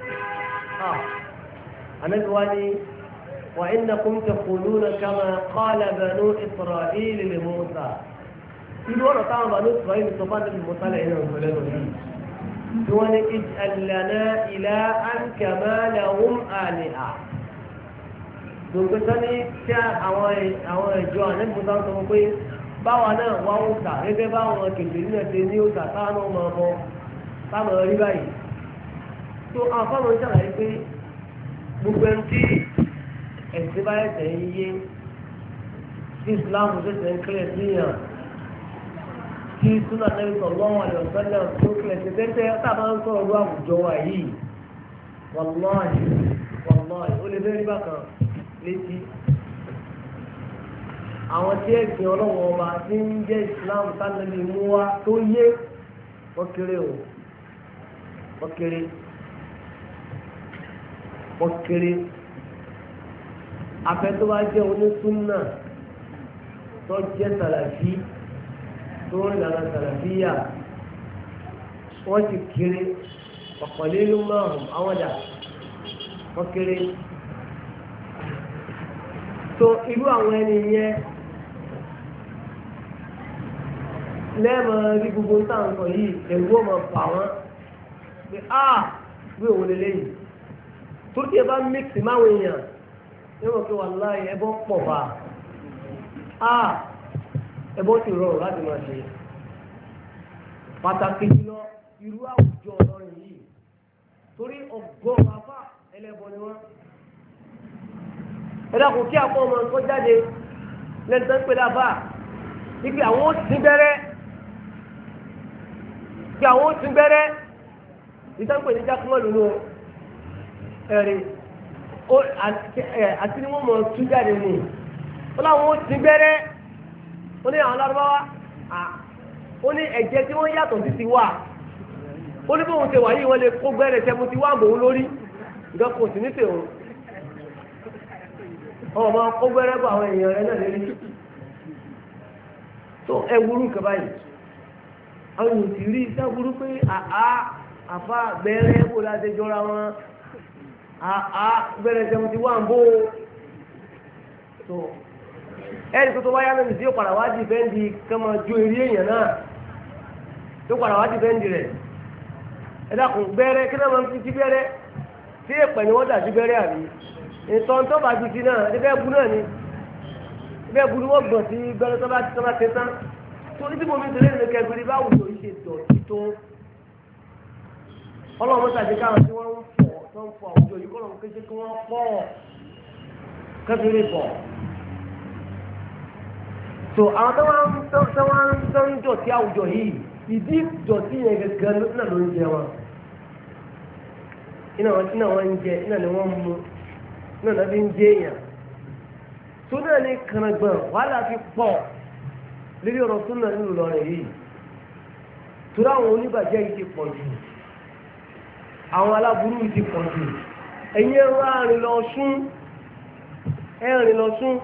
ànábì wá ní wà innakum taquluna kama qala banu Isra'il li Musa irú ọ̀rọ̀ táwọn banu Isra'il sọ fún ànábì Musa lẹ́yìn náà pẹ̀lẹ́ lọ yìí tí wọ́n ní ij'al lana ilahan kama lahum aliha. gbogbo sani tí àwọn àwọn ìjọ ànẹ́bùsá sọ pé báwa náà wá òòsà gẹ́gẹ́ báwọn kèfèrí náà ṣe ní òòsà táwọn náà máa bọ táwọn rí báyìí. tó àwọn fáwọn ṣàlàyé pé gbogbo ẹni tí ẹ̀sìn bá ẹ̀sẹ̀ ń yé tí Islam ṣẹ̀ṣẹ̀ ń kílẹ̀ síyàn tí súnà Nabi sallallahu alaihi wasallam tó kílẹ̀ sí tẹ́tẹ́ tábà ń sọ̀rọ̀ ló àwùjọ wa yìí wàláhì wàláhì ó lè bẹ́ẹ̀ rí bákan létí àwọn tí ẹ̀sìn ọlọ́wọ́ ọba tí ń jẹ́ Islam sálẹ́lì mú wa tó yé wọ́n kéré o wọ́n kéré wọ́n kéré afẹ́ tó bá jẹ́ onísúnnà tó jẹ́ sàlàfí tó ń lànà sàlàfíyà wọ́n ti kéré ọ̀pọ̀lélú márùn-ún àwọn dà wọ́n kéré tó irú àwọn ẹni yẹn lẹ́ẹ̀mọ rí gbogbo táǹkọ̀ yìí ẹ̀rú ọmọ fà wọ́n pé á bí òun lè léyìí tó tí ẹ bá mixi máwọn èèyàn ní wọ́n pé wàláhì ẹbọ pọ̀ bá á ẹbọ ti rọrùn láti máa ṣe pàtàkì jùlọ irú àwùjọ ọlọ́rin yìí torí ọgọ́rùn afá ẹlẹ́bọ ni wọ́n ẹ̀dá kò kí àpọ̀ ọmọ nǹkan jáde lẹ́nu tó ń pè lábà ibi àwọn ó ti bẹ̀rẹ̀ kí àwọn ó ti bẹ̀rẹ̀ ìtàn pè ní jákèmọ́lù nù ẹ̀rí àti ni wọ́n mọ̀ tún jáde ní ó láwọn ó ti bẹ̀rẹ̀ ó ní àwọn lárúbáwá ó ní ẹ̀jẹ̀ tí wọ́n yàtọ̀ sí ti wà ó ní bóun ṣe wà yìí wọ́n lè kó gbẹ́rẹ̀ tẹ́mu ti wá bòun lórí nǹkan kò sí ní tèun ọmọ kó gbẹ́rẹ́ bọ̀ àwọn èèyàn rẹ̀ náà lè rí tó ẹwúrú kaba yìí àwọn èèyàn ti rí sáwúrú pé àá àfa gbẹ́rẹ́ bó láti jọra wọn àá gbẹ́rẹ́ tẹ́mu ti wá ń bó tó ẹni tó tó wáyá lẹ́nu tí yóò padà wá dìfẹ́ǹdì kama ju eré èèyàn náà yóò padà wá dìfẹ́ǹdì rẹ̀ ẹ dákun gbẹ́rẹ́ kí náà máa ń fi jí gbẹ́rẹ́ tí èèpẹ̀ ni wọ́n dà sí gbẹ́rẹ́ àbí ìtàn tó bá ju ti náà ẹgbẹ́ bu náà ni ẹgbẹ́ bu ni wọ́n gbọ̀n sí gbẹ́rẹ́ tó bá ti tán bá ti tán tó ní tí mo fi tẹ̀lé ìlú kẹgbẹ́rẹ́ bá wùdò yìí ṣe dọ̀tí tó ọlọ́run tàbí káwọn tí wọ́n ń fọ̀ tó ń fọ àwùjọ yìí kọ́lọ́run kéṣe kí wọ́n fọ́ kẹ́bìrì fọ̀ tó àwọn tó wọ́n tó wọ́n tó ń dọ̀tí àwùjọ yìí ìdí dọ̀tí yẹn gẹ́gẹ́ náà ló ń jẹ wọn iná wọn tí náà wọ́n ń jẹ iná ni wọ́n mú náà nàbí ń jẹ èèyàn tó náà ní kànáàgbọ̀n wàhálà fi pọ̀ lórí ọ̀rọ̀ tó náà nílùú lọ́rẹ̀ yìí tó láwọn oníbàjẹ́ yìí ti pọ̀ jù àwọn aláburú yìí ti pọ̀ jù ẹ̀yin ẹ̀rọ àrìn lọ sún ẹ̀rìn lọ sún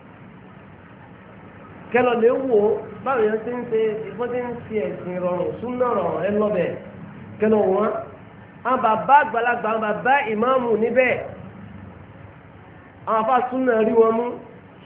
kẹlọ lè wò ó báwo yẹn ti ń ṣe ìfọ́n ti ń ṣe ẹ̀sìn rọrùn sún náà rọrùn ẹ lọ́bẹ̀ kẹlọ wọn àwọn bàbá àgbàlagbà àwọn bàbá ìmáàmù níbẹ̀ àwọn afá súnà rí wọn mú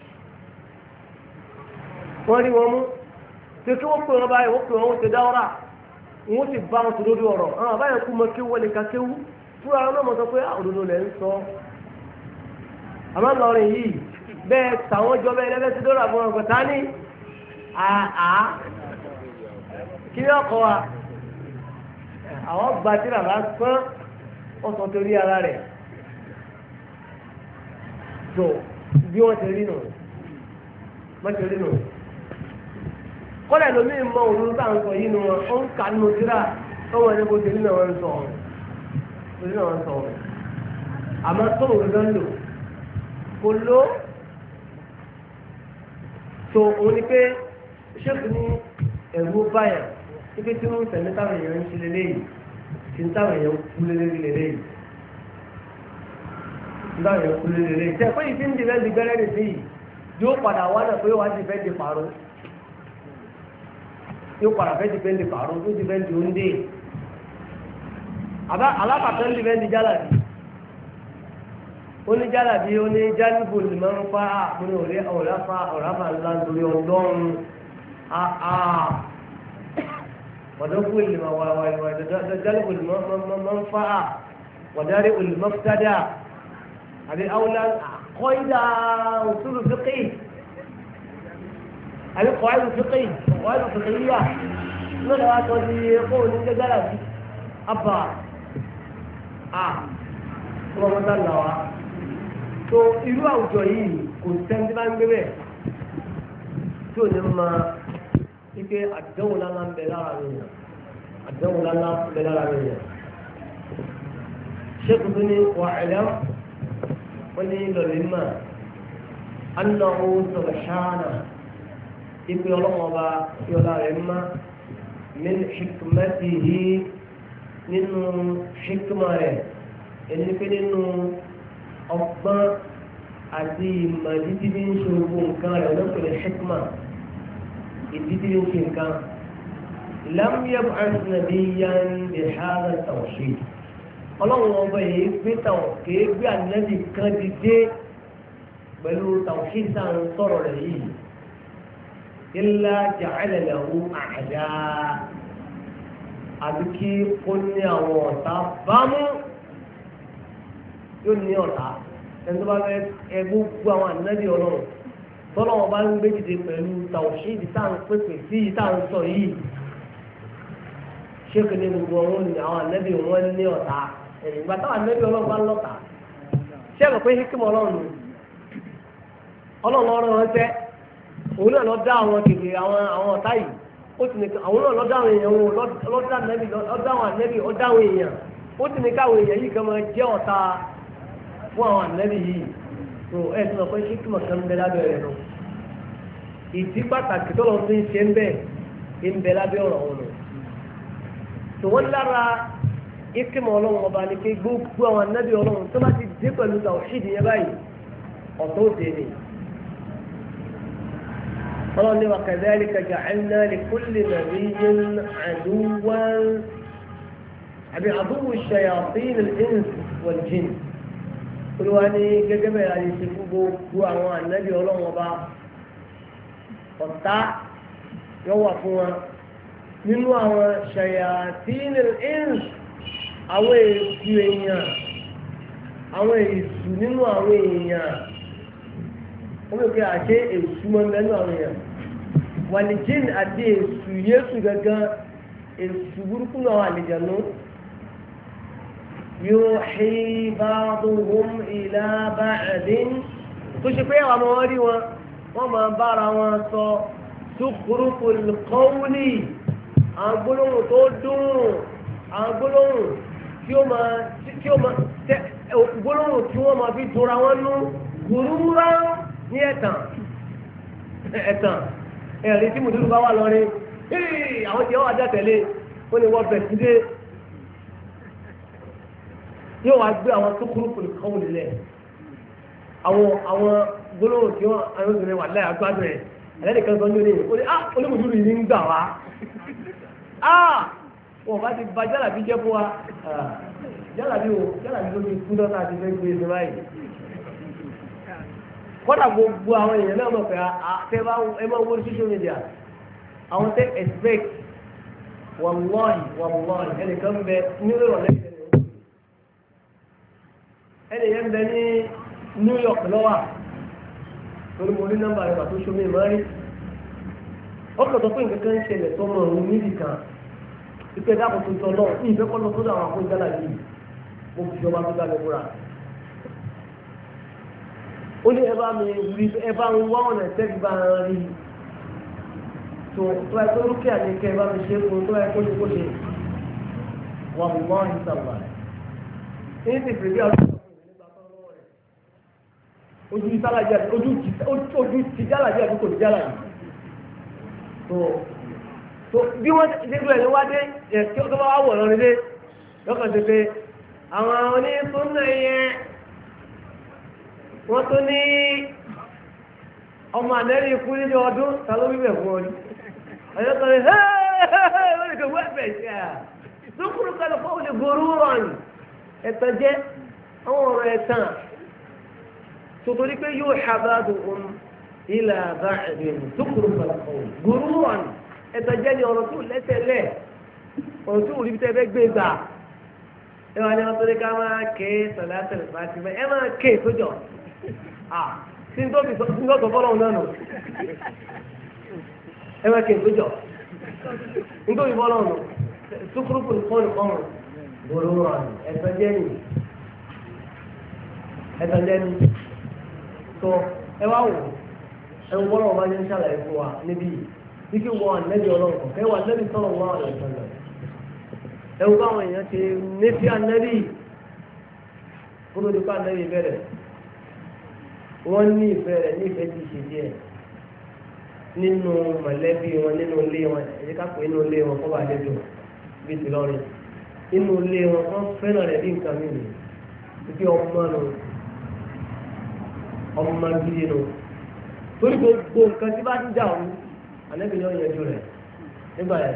wọ́n rí wọn mú tí kí wọ́n pè wọn báyìí wọ́n pè wọn ti dáwọ́rà wọ́n ti bá wọn tó lórí ọ̀rọ̀ àwọn àbáyé kú mọ kí wọ́n lè ka kéwú fún ara náà mọ̀ sọ pé òdodo lẹ̀ ń sọ àmọ́ lọ́rin yìí bẹ́ẹ̀ tàwọn jọ bẹ́ẹ̀ lẹ́fẹ́ sí dọ́là fún ọgbọ̀n tání àá kí ni ọkọ̀ wa àwọn gbajúmọ̀ bá sán ọ̀sán torí ara rẹ̀ tó bí wọ́n ti rí nù wọ́n ti rí nù kọ́lẹ̀ lómi mọ òun tá à ń sọ yìí nu wọn ó ń kà nínú síra ọmọ ẹni bó ti rí náà wọ́n ń sọ ọ̀rọ̀ torí náà wọ́n ń sọ ọ̀rọ̀ àmọ́ tó òun lọ lò kò ló tó òun ni pé ṣéèkì ní ẹ̀rú báyà ibi tí wọ́n ń tẹ̀lé táwọn èèyàn ń ṣe lélẹ́yìí tí ń táwọn èèyàn kú lélẹ́yìí lélẹ́yìí láwọn èèyàn kúlé lè lè tẹ́ pé ìdí ń di fẹ́ẹ́ di gbẹ́rẹ́ nìsí yìí yóò padà wá náà pé wàá di fẹ́ẹ́ di pàrọ̀ yóò padà fẹ́ẹ́ di fẹ́ẹ́ di pàrọ̀ yóò di fẹ́ẹ́ di oúnjẹ àbá alábàtà ń di fẹ́ẹ́ di jálàbí ó ní jálàbí ó ní jálùbù ní máa ń fa àpinnu ọ̀rẹ́ ọ̀ráfà ọ̀ráfà ńlá nítorí ọlọ́run àà ودفع وجلب المنفعة ودارئ المفسدة هذه أولا قاعدة أصول الفقه هذه قواعد الفقه قواعد الفقهية من هذا يقول إنك جلب أبا آه ثم مثلا لوا تو irú àwùjọ yìí kò sẹ́ńtì máa ń gbé bẹ́ẹ̀ tí ò ní máa ike àdánwò lánàá ń bẹ lára mi yàn àdánwò lánàá ń bẹ lára mi yàn ṣé tuntun ní wà ẹ̀lẹ́ wọ́n ní lọ́lẹ́ mà anáwó sọ̀rọ̀ ṣáánà ipe ọlọ́mọba tí ọlá rẹ̀ má min hikmatihi nínú hikma rẹ̀ ẹni pé nínú ọgbọ́n àti ìmọ̀ títí bí ń ṣe gbogbo nǹkan rẹ̀ lọ́pẹ̀lẹ̀ hikma ìdí tí ń ṣe nǹkan lam yab'ath nabiyyan bi hadha at-tawhid ọlọ́run ọba yìí gbé tàwọn kìí gbé ànábì kan dìde pẹ̀lú tawhid sáà ń sọ̀rọ̀ rẹ̀ yìí illa ja'ala lahu a'da' àbí kí ó ní àwọn ọ̀tá bámú yóò ní ọ̀tá ẹni tó bá fẹ́ ẹ gbogbo àwọn ànábì ọlọ́run tọ́lọ́wọ́ bá ń gbé dìde pẹ̀lú tàwọ̀ṣíìdì tá à ń pèpè sí yìí tá à ń sọ yìí ṣé kí ni gbogbo ọ̀hún ni àwọn ànábì wọn ní ọ̀tá ẹ̀yìn ìgbà táwọn ànábì ọlọ́run bá ń lọ́tà ṣé ẹ mọ̀ pé híkìmọ̀ ọlọ́run nù ọlọ́run ọ̀rọ̀ wọn tẹ́ òun náà lọ dá àwọn kèké àwọn àwọn ọ̀tá yìí ó ti ní àwọn náà lọ dá àwọn èèyàn wọn lọ́dá ànábì lọ́dá àwọn ànábì ọ̀dá àwọn èèyàn ó ti ní káwọn èèyàn yìí kan máa jẹ́ ọ̀tá fún àwọn ànábì yìí tó ẹ̀ tí wọ́n pẹ́ híkìmọ̀ kan ń bẹ lábẹ́ rẹ̀ lọ ìdí pàtàkì tó lọ sí ń ṣe ń bẹ ń bẹ lábẹ́ ọ̀rọ̀ wọn lọ tó wọ́n lára ìkìmọ̀ ọlọ́run ọba ni pé gbogbo àwọn ànábì ọlọ́run tó bá ti dé pẹ̀lú tàwhídì yẹn báyìí ọ̀tọ̀ òde ni ọlọ́run ní wa kadhalika ja'alna li kulli nabiyyin aduwwan àbí aduwwu shayatin al-ins wal-jinn olúwa ní gẹ́gẹ́ bẹ́ẹ̀ láti ṣe fún gbogbo àwọn ànábì ọlọ́run ọba ọ̀tá yóò wà fún wa nínú àwọn shayatin al-ins àwọn èsù èèyàn àwọn èsù nínú àwọn èèyàn wọ́n mú kí àṣẹ èsù mọ́ nínú àwọn èèyàn wal-jinn àti èsù yéésù gangan èsù burúkú náà àwọn àlejànú yuhi ba'duhum ila ba'din tó ṣe pé àwọn ọmọ rí wọn wọ́n máa bára wọn sọ zukhruful qawli àwọn gbólóhùn tó dùn àwọn gbólóhùn tí ó máa tí ó máa tẹ gbólóhùn tí wọ́n máa fi dùnra wọn nú gùrúrá ní ẹ̀tàn ẹ̀tàn ẹ̀rí tí mùdúrú bá wà lọ́rin àwọn tí wọ́n wá dátẹ̀lé ó ní wọ́n bẹ̀ sídé yóò wá gbé àwọn zukhruful qawli lẹ̀ àwọn àwọn gbólóhùn tí wọ́n àwọn obìnrin wà láyà gbádùn ẹ̀ ẹ̀lẹ́dẹ̀ kan sọ́njú ní ó ní ah olóògùn yìí ń gbà wá ah wọ́n bá ti ba jálàbí jẹ́ fún wa jálàbí o jálàbí ló ti kú lọ́ta àti fẹ́ gbé ṣe báyìí kọ́dà gbogbo àwọn èèyàn náà mọ̀ pé àtẹ́bá ẹ máa wọ́n social media àwọn tẹ́ expect wallahi wallahi ẹnìkan bẹ nílò ìrọ̀lẹ́ ẹnìyẹn bẹ ní New York lọ́wọ́ torí mo rí nọ́mbà rẹ̀ pàtó ṣomi ìmọ̀rí ọkọ̀ tó pé nǹkan kan ń ṣẹlẹ̀ tó mọ̀ ọ̀hún níbì kan ìpè dáàbò tó tọ̀ náà ní ìfẹ́ kọ́ lọ sódò àwọn akó ìgbàlá yìí mo fi ọba tó dábẹ́ fúra. ó ní ẹ bá mi rí ẹ bá ń wá ọ̀nà ìtẹ́jú bá ń rí tó tó ẹ tó rúkẹ́ àdékẹ́ ẹ bá mi ṣe é fún tó ẹ kó ṣe kó ṣe wà mí mọ́ ìsàlùmá ní ti fìdí àwọn ojú ìsálàjì àti ojú ti jálàjì àti kò ti jálàjì tó tó bí wọ́n ti dé ẹni wá dé ẹ̀ tí ó tó bá wà wọ̀ lọ́rin dé lọ́kàn tó pé àwọn onísúnnà yẹn wọ́n tó ní ọmọ ànẹ́rí ikú nínú ọdún ta ló wíwẹ̀ fún ọ ní ọjọ́ kan ní hẹ́ẹ́ẹ́ẹ́ wọ́n lè kó wọ́n ẹ̀fẹ̀ ṣe à lókùnrin kan lọ́pọ̀ ó lè gorú rọ̀n ẹ̀tàn jẹ́ àwọn ọ̀rọ̀ ẹ̀tàn sotori pé yóò xabaadu un ilà báàdìn tukuru falakọ guruwan ẹtọjẹ ni ọ̀rọ̀ tó lẹ́sẹ̀ lẹ ọ̀rọ̀ tí òrí bí tẹ́ fẹ́ gbé gbà ẹ wà ní wọn tó ní ká máa ké sọ̀láṣẹ̀ láti mẹ́ ẹ máa ké sójọ́ à sí ní tó fi sọ fọ́lọ́ náà nù ẹ máa ké sójọ́ ní tó fi fọ́lọ́ nù sukùrùkù nìkan nìkan rẹ̀ gbòòrò rà ní ẹ̀sán jẹ́ nì ẹ̀sán jẹ́ nì tó ẹ wá wò ẹ ń wọ́n ọba yẹn ń ṣàlàyé fún wa níbí yìí wíkí wọ́n ànẹ́bí ọlọ́run kọ̀ọ̀kẹ́ wà ànẹ́bí sọ̀rọ̀ wọn àlọ́ ìṣẹ̀lẹ̀ ẹ wo báwọn èèyàn ti nífi ànẹ́bí kó ló di pa ànẹ́bí bẹ̀rẹ̀ wọ́n ní ìfẹ́ rẹ̀ ní ìfẹ́ ti ṣe díẹ̀ nínú mọ̀lẹ́bí wọn nínú ilé wọn ẹ̀jẹ̀ ká pé nínú ilé wọn kọ́ bá dẹ́jọ́ bí ti lọ́rin nínú ilé wọn wọ́n fẹ́ràn rẹ̀ bí nǹkan mìíràn wípé ọmọ nù ọmọ gidi nù torí gbogbo nǹkan tí bá ti dà wọ́n ànẹ́bí ni wọ́n yẹjú rẹ̀ nígbà yẹn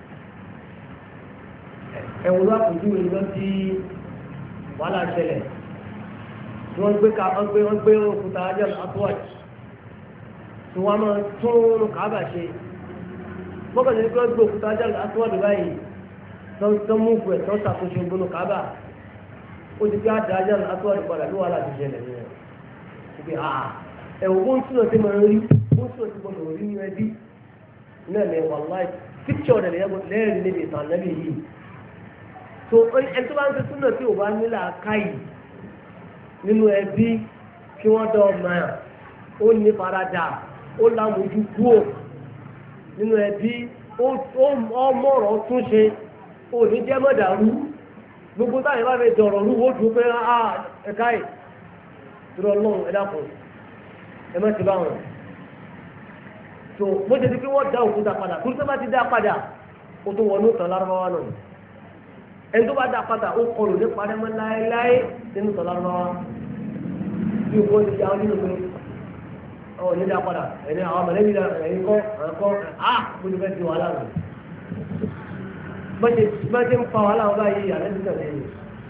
ẹ̀wọ̀n ló àpòjú rẹ̀ lọ sí wàhálà ṣẹlẹ̀ tí wọ́n gbé ká wọ́n gbé wọ́n gbé òkúta ajá àtúwàjì tí wọ́n máa tún kábà ṣe mọ́kànlá ní kí wọ́n gbé òkúta ajá àtúwàjì báyìí tó mú ìfẹ́ tó ṣàkóso ìgbónú kábà ó ti fi àdá ajá àtúwàjì padà ló wàhálà ti ṣẹlẹ̀ nìyẹn ìgbé ẹ̀wọ̀n bó ń túnọ̀ sí máa ń rí bó ń túnọ̀ sí gbọdọ̀ rí ní ẹbí náà ní wàláì píkṣọ̀ rẹ̀ lẹ́rìí níbi ìtàn lẹ́bí yìí tó ẹni tó bá ń ṣe túnọ̀ tí ò bá nílà káyì nínú ẹbí kí wọ́n dọ̀ ọmọ ẹ̀ ó ní faradà ó lámójú kúò nínú ẹbí ọmọọ̀rọ̀ tún ṣe ó ní jẹ́ mọ̀dàrú gbogbo táyà bá fẹ́ dọ̀rọ̀ rú ó dùn pé ẹ̀ka ẹ̀ tó lọ lọ́run ẹ̀dá kan ẹ má ti bá wọn tó bó ṣe ti pé wọ́n dá òkúta padà tó tó bá ti dá padà ó tó wọnú tán lárúbáwá náà ẹni tó bá dá padà ó kọlù ní parẹ́mọ́ láéláé nínú tán lárúbáwá bí o kò ti di àwọn nínú pé ọ̀ ní dá padà ẹni àwọn mọ̀lẹ́bí ẹ̀yìn kọ́ ẹ̀kọ́ á bó ti fẹ́ ti wàhálà rẹ̀ bọ́ṣe bọ́ṣe ń fa wàhálà wọn báyìí àlẹ́ ti tẹ̀lé yìí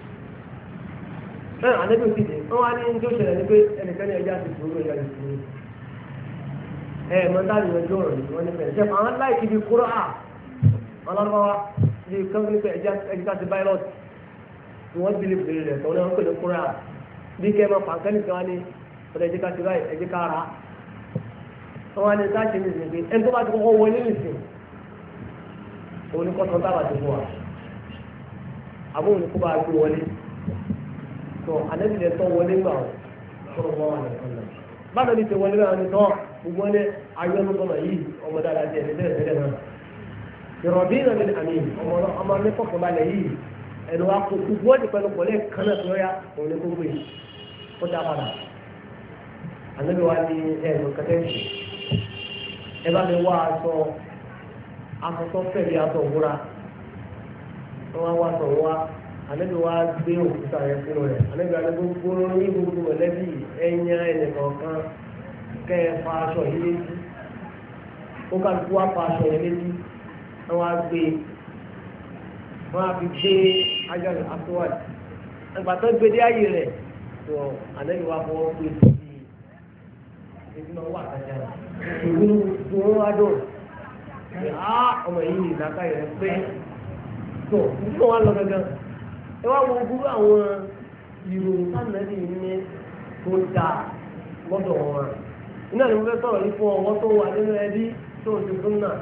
ẹ̀ àlẹ́ bí o ti dé wọ́n wá ní tó ṣẹlẹ̀ ní pé ẹnìkan ní ẹja ti sùúrù ẹja ti sùúrù ẹ̀ mọ́tà ní ọjọ́ ọ̀rọ̀ ni wọ́n ní fẹ́ẹ́ ṣe àwọn láìkí bíi kúrò á ọlọ́mọwá bíi kọ́ńtì pé ẹja ti báyọ̀tì ni wọ́n ti lè bèrè rẹ̀ tọ́lẹ́ wọn pè ní kúrò á bí kẹ́ ẹ máa fà kẹ́lì kan wá ní ọ̀dọ̀ ẹ̀jẹ̀ ká ti báyìí ẹ̀jẹ̀ ká ra wọ́n wá ní sáàṣì ní ìsìn pé ẹni tó bá ti kọ́kọ́ wọlé nìsín òun ni kọ́tọ̀ tábà ti fún wa àbóhùn ni kó bá gbé wọlé tó àlẹ́bìlẹ̀ tó wọlé gbà ọ́ sọ̀rọ̀ wọn wà lẹ́kọ̀ọ́ náà báwo ni ti wọlé gbà wọn ni tọ́ gbogbo ní ayélujára yìí ọmọ dáadáa jẹ́ ẹni tẹ́lẹ̀ tẹ́lẹ̀ náà ìrọ̀bí náà ní àmì ọmọ ní kọ̀kọ̀balẹ̀ yìí ẹnu wa kó gbogbo ọ̀dì pẹ̀lú pọ̀lẹ́ kan náà lọ́yà òun ní gbogbo yìí ó dá padà àlẹ́bí wa ní ẹ̀rọ kẹtẹ́ǹtì ẹ bá mi wá aṣọ aṣọ tó fẹ̀lẹ́ aṣọ òwúra wọ́n wá wá aṣọ wá àlẹ́bí wa gbé òkúta yẹn sínú rẹ̀ àlẹ́bí wa ní gbogbo ní gbogbo mọ̀lẹ́bí ẹ̀yà ẹnìkọ̀ọ̀kan kẹ́ ẹ fa aṣọ yìí létí ó ká lùkú wá fa aṣọ yẹn létí wọ́n á gbé wọ́n á fi gbé ajá àtúwàdì ẹgbà tó gbé dé ayé rẹ̀ tó àlẹ́bí wa fọwọ́ gbé sí i èyí máa wà kájà ìlú ìwọ́n wá dùn ẹ̀ á ọmọ yìí ìdáká yẹn pé tó nígbà wọn lọ gangan ẹ wá wo gbúrú àwọn ìròyìn sànẹ́bí ní tó dáa lọ́dọ̀ wọn iná ni mo fẹ́ sọ̀rọ̀ yìí fún ọwọ́ tó wà nínú ẹbí tó ti fún náà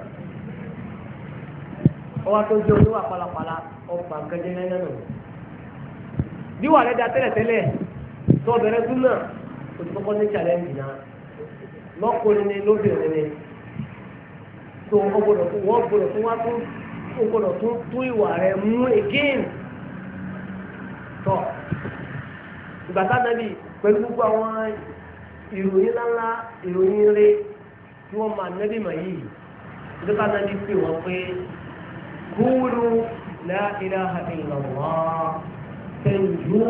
ọwọ́ tó jẹ́ olówó àpàlàpàlà ọgbà kẹjẹ náà nù bí wà lẹ́dà tẹ́lẹ̀tẹ́lẹ̀ tó bẹ̀rẹ̀ tún náà o ti kọ́kọ́ ní challenge náà lọ́kùnrin ni lóbìnrin ni tó o gbọ́dọ̀ tó wọ́n gbọ́dọ̀ tó wá tó o gbọ́dọ̀ tó tó ìwà rẹ̀ mú again tọ́ ìgbà tá nàbí pẹ̀lú gbogbo àwọn ìròyìn ńláńlá ìròyìn rẹ̀ tí wọ́n máa nàbí mà yìí ìjọba nàbí pè wọ́n pé kúlù la ilaha illallah tẹ̀jú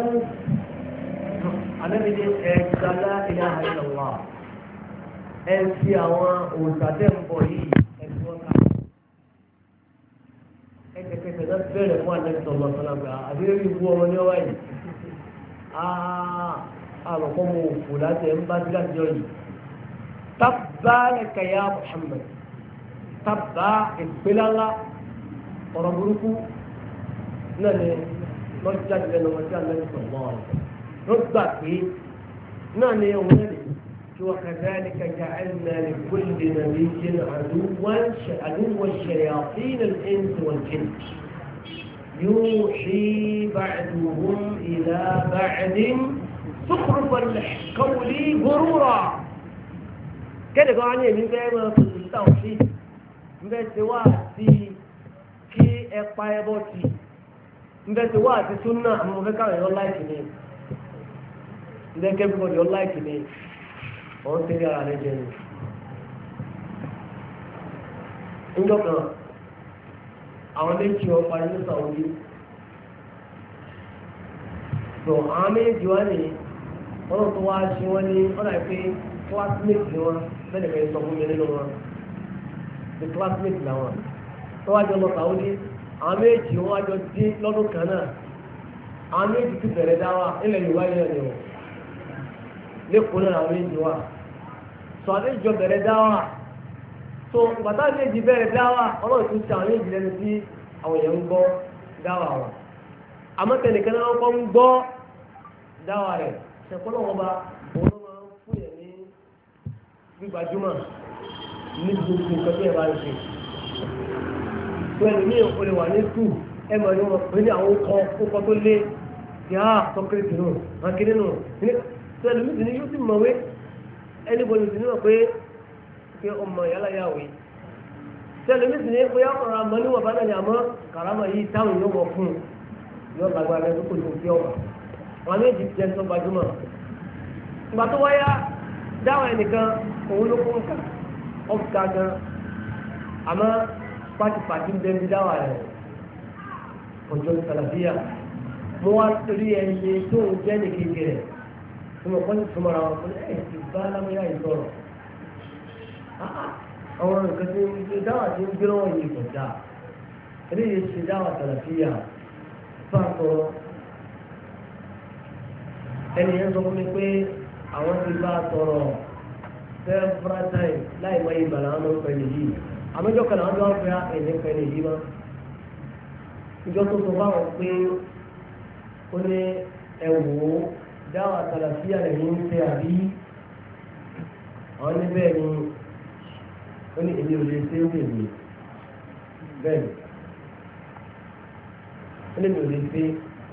ànábi ní ẹ̀ka la ilaha illallah ẹ̀ ń fi àwọn òǹtàtẹ̀ ń bọ̀ yìí ẹ̀ fi wọ́n ká ẹ̀kẹ́kẹ́ náà bẹ̀rẹ̀ fún ànábi sọ̀rọ̀ sọ̀rọ̀ àgbà àbí ẹ̀rí ìbú ọmọ ní ọwọ́ yìí àlọ́kọ́ mo fò láti ẹ̀ ń bá sí láti jọ yìí tábà ẹ̀ka ya Muhammad tábà ìgbélálá ọ̀rọ̀ burúkú náà ni wọ́n jáde lẹ́nu ọmọ tí a lẹ́nu sọ̀rọ̀ wọn ló gbà pé náà ni òun náà lè kí wọ́n kàdá ní kàkà ẹ̀nà lè kúlè nà lè jẹ́ àdúgbò ṣẹ̀yàfín الإنس والجن يوحي بعضهم إلى بعض زخرف القول غرورا كده قاعدين يمين بقى في التوحيد mbẹ ti wá sí kí ẹ pa ẹbọ tì mbẹ ti wá sí súnà àwọn ọmọ kẹkọọ yọ láìkì ni mbẹ kẹkọọ yọ láìkì ni ọ̀hún tẹ́lẹ̀ ara rẹ jẹ ni. ńjọ́ kan àwọn méjì ọ̀pá ní Saudi tó àwọn méjì wá ní wọ́n tó wá ṣe wọ́n ní wọ́n náà pé classmate ni wọ́n bẹ́ẹ̀ ni kẹ́ sọ fún mi nínú wọn. The classmates làwọn tó wájọ lọ Saudi àwọn méjì wọn wájọ dé lọ́dún kan náà àwọn méjì ti bẹ̀rẹ̀ dáwà ilẹ̀ Yorùbá yẹn ni wọn lẹ́kọ̀ọ́ náà àwọn méjì wà sọ àwọn méjì jọ bẹ̀rẹ̀ dáwà so bàtà méjì bẹ̀rẹ̀ dáwà ọlọ́run tún ṣe àwọn méjì lẹ́nu tí àwọn èèyàn ń gbọ́ dáwà wọn àmọ́ tẹnìkan náà kọ́ ń gbọ́ dáwà rẹ̀ ṣẹ̀kọ́ náà wọ́n bá òun náà máa ń fún yẹn ní gbígbàjúmọ̀ ní gbogbo nǹkan tó yẹ bá ń ṣe pẹ̀lú ní òkú lè wà ní skul ẹ mọ̀ ní wọn pé ní àwọn ọkọ̀ ọkọ̀ tó lé ti á sọkírìtì nù akéde nù pẹ̀lú mi sì ní yóò sì mọ̀wé ẹni bọ̀ ní sì ní wọ̀ pé pé ọmọ yàrá yàwé pẹ̀lú mi sì ní pé ọkọ̀ àmọ́ níwọ̀n bá nàní àmọ́ kàrámà yìí táwọn yóò wọ̀ fún un yóò lágbára ẹ̀ tó kò tó fi ọ̀wà wọn méjì jẹ́ tó gbajúmọ̀ ìgbà tó wáyá dáwọn ẹnìkan òun ló kó nǹkan ọ̀gá gan àmọ́ pátipàti ń bẹ ní dáwà rẹ̀ ọjọ́ sàlàfíà mo wá torí ẹni tó ń jẹ́ nìkejì rẹ̀ tí mo kọ́ ní túmọ̀ra wọn fún ẹ̀ ti bá lámúyá ìsọ̀rọ̀ àwọn nǹkan tí ń gbé dáwà tí ń gbé lọ́wọ́ yìí kò dáa eléyìí ṣe dáwà sàlàfíà bá sọ̀rọ̀ ẹni yẹn sọ fún mi pé àwọn ti bá sọ̀rọ̀ several times láì wáyé ìgbàlá wọn ló ń pẹ̀lú yìí àmọ́jọ́ kan àwọn tó wá fẹ́ ẹ̀yẹ pẹ̀lú yìí mọ́ ìjọ tó sọ fáwọn pé ó ní ẹ̀wò dáwà sàlàfíà lẹ́yìn ń tẹ àbí àwọn ní bẹ́ẹ̀ ni ó ní èmi ò lè ṣe é lè mi bẹ́ẹ̀ ni ó ní mi ò lè ṣe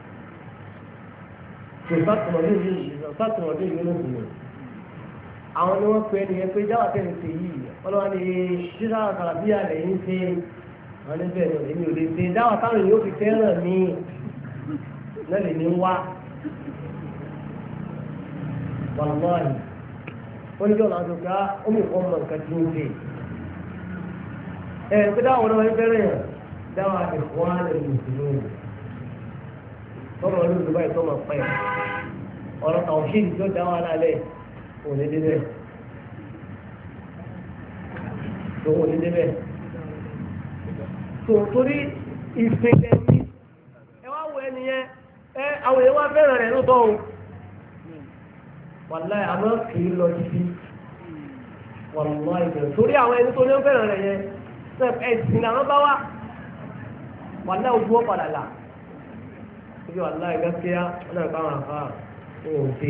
é kò sátùmọ̀ ní ìlú sátùmọ̀ ní ìlú lóṣù mi àwọn ni wọ́n pe ẹnìyẹn pé dáwà tẹ̀ ń ṣe yìí ọlọ́wọ́ ni dídá sàlàfíà lẹ́yìn ṣe àwọn níbẹ̀ ni èmi ò lè ṣe dáwà táwọn èèyàn fi fẹ́ràn mí náà lè ní wá wàlúwàlú wọ́n ní kí ọ̀nà àtúnkà ó mú ìfọ́n mọ̀ nǹkan tí ó ń ṣe ẹ̀ pé dáwà wọn fẹ́ràn yàn dáwà ìfọ́n á lè mùsùlùmí tọ́mọ̀ ní ìdúbà ìtọ́mọ̀ pẹ́ ọ̀rọ̀ tàwọn ṣéèdì tó dáwà lálẹ́ òní débẹ̀ tó òní débẹ̀ tó torí ìfẹ́lẹ̀ ní ẹ wá wo ẹni yẹn ẹ àwọn èèyàn wá fẹ́ràn rẹ̀ lóòótọ́ o wàláì àmọ́ kì í lọ títí wàláì ìbẹ̀rẹ̀ torí àwọn ẹni tó ní ó fẹ́ràn rẹ̀ yẹn ẹ̀sìn làwọn bá wá wàláì ojú wọn padà là ojú wàláì gáskíá wọn náà bá wọn àfà wọn ò fi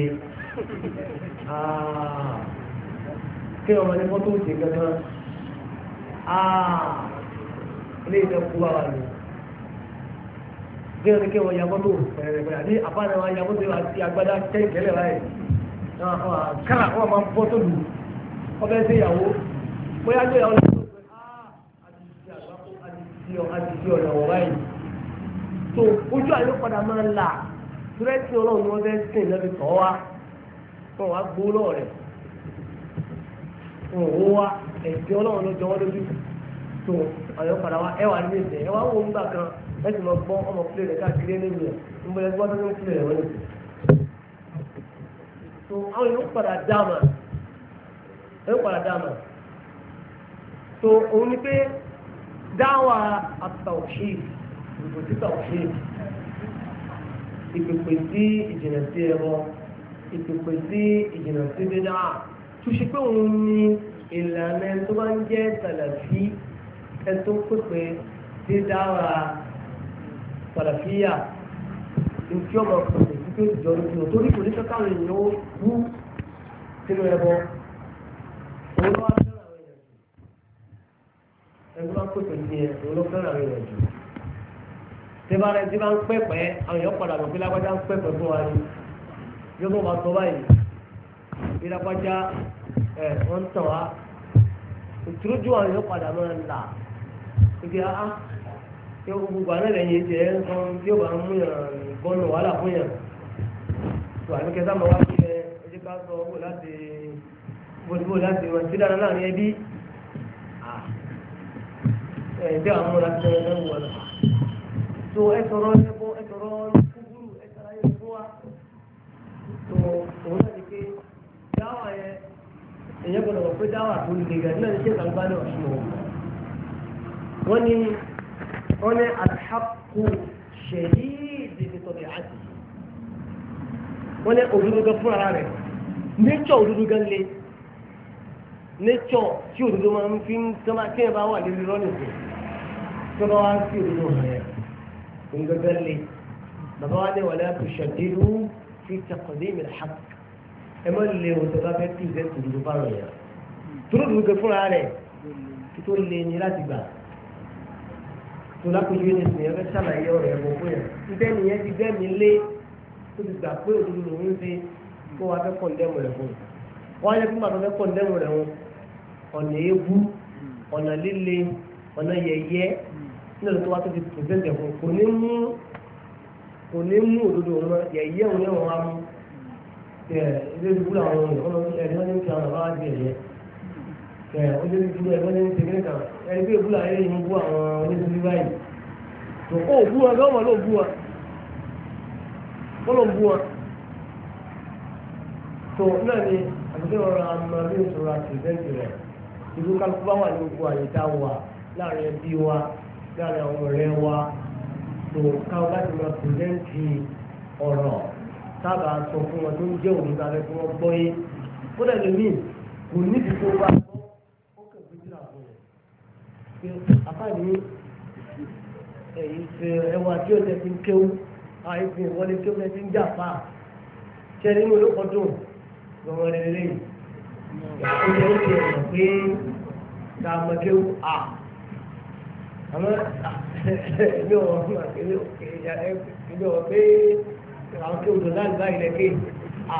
kí ọmọ ní fọ́tò òsì gangan ilé ìjọ kú bá wà ní bí wọn kí wọn ya fọ́tò pẹ̀rẹ̀pẹ̀rẹ̀ àti àfáàní wọn ya fọ́tò àti agbádá kẹ́kẹ́lẹ̀ láì kára wọn máa fọ́tò lù ọbẹ̀ sí ìyàwó bóyá ní ìyàwó lọ́wọ́ àti ọ̀nà wọ̀ báyìí tó ojú àyè padà máa ń là túrẹ́tì ọlọ́run ni wọ́n fẹ́ sìn lọ́bi tọ́ wa wọn wá gbó lọ́wọ́ rẹ̀ wọn ò wá ẹ̀sìn ọlọ́run ló jọ wọ́n lójú tó àyọ̀ padà wá ẹ wà ní ìsìn ẹ wá wò ń gbà kan ẹ sì máa gbọ́ ọmọ pílẹ̀ rẹ̀ káàkiri nínú ẹ̀ ń bọ́lẹ̀ gbọ́ tó ń pílẹ̀ rẹ̀ wọ́n lè tó àwọn yóò padà dáàmà yóò padà dáàmà tó òun ni pé dáwà àtàwọ̀ṣì ìbò sí tàwọ̀ṣì ìpèpè sí ìjìnà sí ẹbọ ìpèpè sí ìjìnà sí dídá tó ṣe pé òun ni ìlànà tó bá ń jẹ́ sàlàfí ẹ tó pèpè tí dáwà sàlàfíà tí ọmọ pèsè tí tó jọ lójú torí kò ní fẹ́ káwọn èèyàn ó wú sínú ẹbọ òun ló wá fẹ́ràn àwọn èèyàn jù ẹgbẹ́ wọn pèsè sí ẹ òun ló fẹ́ràn àwọn èèyàn jù tí bá rẹ tí bá ń pẹ́pẹ́ àwọn èèyàn padà mọ̀ pé lágbájá ń pẹ́pẹ́ fún wa ni yóò bọ́ máa sọ báyìí bí lágbájá ẹ̀ wọ́n ń tàn wá ìtúrójú àwọn èèyàn padà máa ń là ibi àá tí ó gbogbo àná lẹ́yìn jẹ́ nǹkan tí ó bá ń mú yàn bọ́nù wàhálà fún yàn tó àmì kẹta máa wá sí ẹ ẹjẹ ká sọ owó láti bó láti wọn sí dára láàrin ẹbí ẹ tí àwọn ọmọ láti tẹ̀lé ẹ̀wọ̀n wọn tó ẹ sọ̀rọ̀ ẹ̀kọ́ ẹ sọ̀rọ̀ kúkúrú ẹ sọ̀rọ̀ ayé fún wa tó òun náà ti pé dáwà yẹn èyàn gbọ́dọ̀ wọ̀ pé dáwà tó lè gẹ̀ náà ní ṣé kàlùbá ní ọ̀ṣun wọn ni wọ́n ní alḥaqu ṣẹ̀yìdì nítorí àti wọ́n ní òdodo gan fún ara rẹ̀ nature òdodo gan le nature tí òdodo máa ń fi ń tọ́mà tí ẹ bá wà lórí rọ́ọ̀nì sí tí wọ́n bá wá sí òdodo hàn yẹn òdodo gan le bàbá wa ní wàlẹ́ àtúnṣàdínú fi taqdim alḥaq ẹ má lè òdodo bá fẹ́ tí ìfẹ́ òdodo bá rọ̀ yẹn tó òdodo gan fún ara rẹ̀ tó lè ní láti gbà tó lápẹjù ní ìsìn yẹn fẹ́ ṣàlàyé ọ̀rọ̀ ẹ̀bùn fún yẹn níbẹ̀ nìyẹn ti gbẹ́ mi lé tó ti gbà pé òdodo lòún ṣe kó wa fẹ́ kọ̀ǹdẹ́mù rẹ̀ fún un wọ́n á yẹ kí màtọ́ fẹ́ kọ̀ǹdẹ́mù rẹ̀ wọn ọ̀nà ewu ọ̀nà líle ọ̀nà yẹ̀yẹ́ nílò tó wá tó ti pèsèǹtẹ̀ fún kò ní mú kò ní mú òdodo wọn yẹ̀yẹ́ òun yẹn wọn á mú ẹ̀ ilé ìdúgbò àwọn ọ̀nà ẹ̀dínwó ní ti àwọn àbáwá di ẹ̀yẹ ẹ̀ ọjọ́ ìdúgbò ẹ̀dínwó ní ti kékeré kan ẹni bí ìbúlà ayé yìí ń bú àwọn oníṣòwò báyìí tó kó bú wọn lọ́wọ́ ló bú wọn kó ló ń bú wọn tó náà ni àtúntò ọ̀rọ̀ àmọ́ bí ìṣòro àti ìbẹ́ǹtì rẹ̀ ìlú kálukú bá wà ní gbogbo àyíká wa láàrin ẹbí wa láàrin àwọn ọ̀rẹ́ wa tó káwọn láti máa pèsèǹtì ọ̀rọ̀ sábà sọ fún wọn tó ń jẹ́ òun lábẹ́ fún wọn gbọ́ yé kódà lómi kò ní ìdíkó bá gbọ́ ó kẹ̀ fi síra fún wọn pé àfáàní ẹ̀yìn ṣe ẹwà tí ó tẹ̀ fi ń kéwú àìsàn ìwọlé kéwú tẹ̀ fi ń jà fà ṣẹ́ nínú olókọ́ dùn lọ́wọ́ rẹ̀ lẹ́yìn ó yẹ kí ẹ mọ̀ pé ká mọ kéwú à àmọ́ ẹ̀mí ọ̀rọ̀ fún àkèrè òkè ẹ̀mí ọ̀rọ̀ pé àwọn kéwú tó láti báyìí lẹ́kẹ́ à.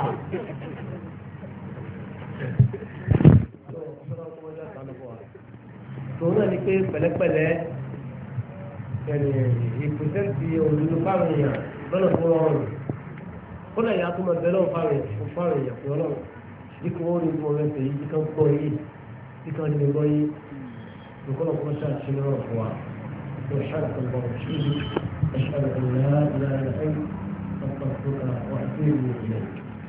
tòun náà ni pé pẹ̀lẹ́pẹ̀lẹ́ ìpèsèntì òdodo fáwọn èèyàn lọ́nà tó rọrùn kódà ìyá tó máa bẹ lọ́wọ́ fáwọn èèyàn fáwọn èèyàn fún ọlọ́run bí kò wọ́n rí fún ọmọ ẹsẹ̀ yìí kíkan gbọ́ yìí kíkan lè gbọ́ yìí nǹkan ọ̀pọ̀ ṣáàṣì lọ́rọ̀ fún wa tó ṣáàṣì lọ́rọ̀ fún ṣíbi ẹ̀ṣẹ̀ ìlà ìlà ìlà ẹ̀yìn ọ̀pọ̀ tó kà wà sí ìlú ìlẹ̀.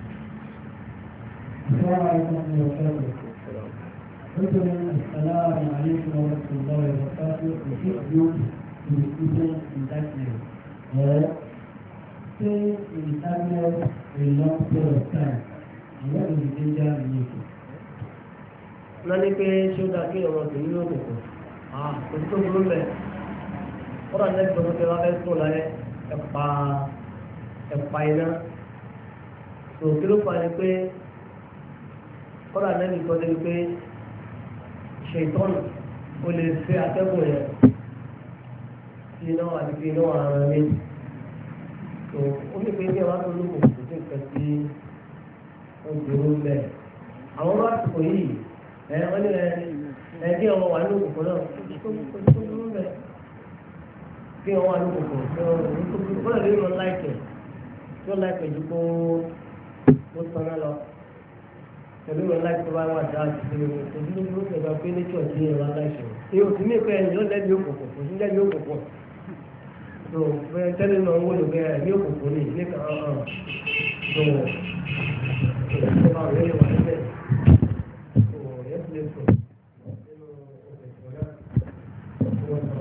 Assalamu alaikum wa rahmatullahi wa barakatuh. If you to be people in darkness or stay in darkness a long period of time, and what is the danger in it? wọ́n ní pé ṣé ó dáa kí ọmọ tèmi ló kòkò kò sí tó burú bẹ́ẹ̀ kọ́ra ní ẹgbẹ́ tó fẹ́ wá fẹ́ sùn lálẹ́ ẹ̀pà ẹ̀pà iná tó kí ló fà ní pé kọ́ra ní ẹgbẹ́ tó dé pé ṣètọ́nù ó lè fẹ́ atẹ́gùn yẹn sí iná àti fi iná ara mi tó ó ní pé ní ẹ̀wá tó lóko kò sí nǹkan tí ó dúró bẹ́ẹ̀ àwọn bá tó yìí ẹ wọ́n ní ẹ ẹ kí ọmọ wà ní òkùnkùn náà tó dúró bẹ́ẹ̀ kí ọmọ wà ní òkùnkùn tó ó lè rí wọn láìpẹ́ tó láìpẹ́ ju kó ó sanná lọ pẹ̀lú ìwọ̀n láti tó bá wà dá sí i ojú ló ló fẹ́ gba pé nature ti ẹ̀rọ aláìsàn èyí ò sí ní ìpẹ́ ẹ̀yìn ló lẹ́bi òkùnkùn kò sí lẹ́bi òkùnkùn tó fẹ́ tẹ́lẹ̀ náà wọ́n lò pé ẹ̀mí òkùnkùn ní ní kan hàn tó tó bá rẹ̀ lè wà níbẹ̀ tó rẹ̀ ti lè sọ nínú òkùnkùn náà wọ́n sọ.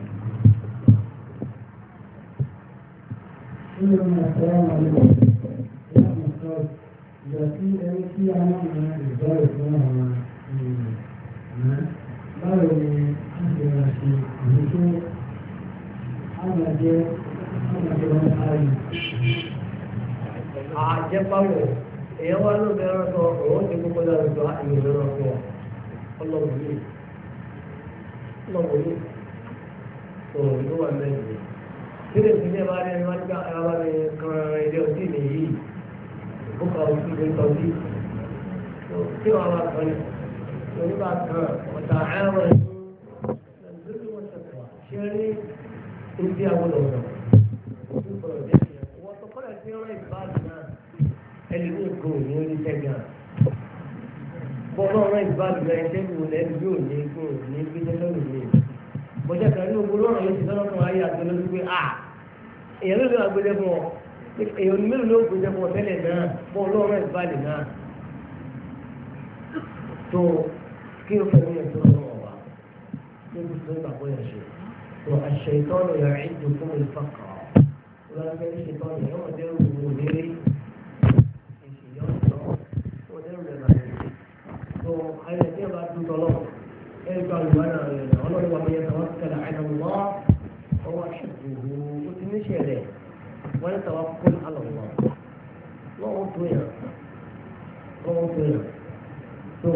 Nínú ìmọ̀sán àwọn ìwà ìgbà tí ẹni tí a máa ń ìbáwò fún àwọn ènìyàn báwo ni a ṣe máa ṣe àmójútó àwọn ẹ̀jẹ̀ àwọn ẹ̀jẹ̀ wọn ara yìí. àjẹpáwọ̀ èèyàn wá ló bẹ̀rẹ̀ sọ òun ti kókó dára sọ àyè ìrọ̀rọ̀ fún ọ ọlọ́run yìí ọlọ́run yìí tó ló wà mẹ́rin tí lè fi ní ẹ bá rí ẹni wá nígbà ẹ bá rí kan ilé ọtí nìyí ó kà ó sí ilé ọtí tí wọn bá kàn ní onígbà kan ọ̀tà ẹ̀rọ ẹ̀yìn nàìjíríà wọn ṣẹ̀kọ̀ ṣe rí ibi àwọn ọ̀nà wọ́n tó kọ́lẹ̀ sí ọ̀rọ̀ ìbáàdì náà ẹni ní nǹkan òní ó ní sẹ́gà bọ́ọ̀lù ọ̀rọ̀ ìbáàdì náà ẹ̀ṣẹ́ mi ò lẹ́nu yóò ní nǹkan òní gbé sẹ́gà òní bọ́jà kan ní ogun lọ́rọ̀ yóò ti sọ́nà kan ayé àti olóṣù pé à èèyàn mélòó ló gbé fún ọ èèyàn mélòó ló gbé fún ọ tẹ́lẹ̀ náà bọ́ọ̀lù ọ̀rọ̀ ìbáàdì náà tó kí o fẹ́ níyẹn tó lọ́wọ́ wa ní kí tó ń gbàgbọ́ yẹn ṣe tó àṣẹ ìtọ́nù yàrá ìdókòwò ìfọkàn wọ́n fẹ́ ṣe ìtọ́nù yẹn wọ́n dẹ́rù wò lérí ìṣìyọ́ ìtọ́ wọ́n dẹ́rù rẹ̀ bàjẹ́ tó ayé tí wọ́n bá dún tọ́lọ́ ẹ̀rí kan lùwà náà rẹ̀ ọlọ́run wà mí yẹn tàwọn kẹlẹ̀ àìnà wọ́ ọwọ́ àṣẹ̀gbòho ó ti níṣẹ́ rẹ̀ wọ́n ní tàwọn kó alọ̀ wọ́ wọ́n tó yàn wọ́n tó yàn tó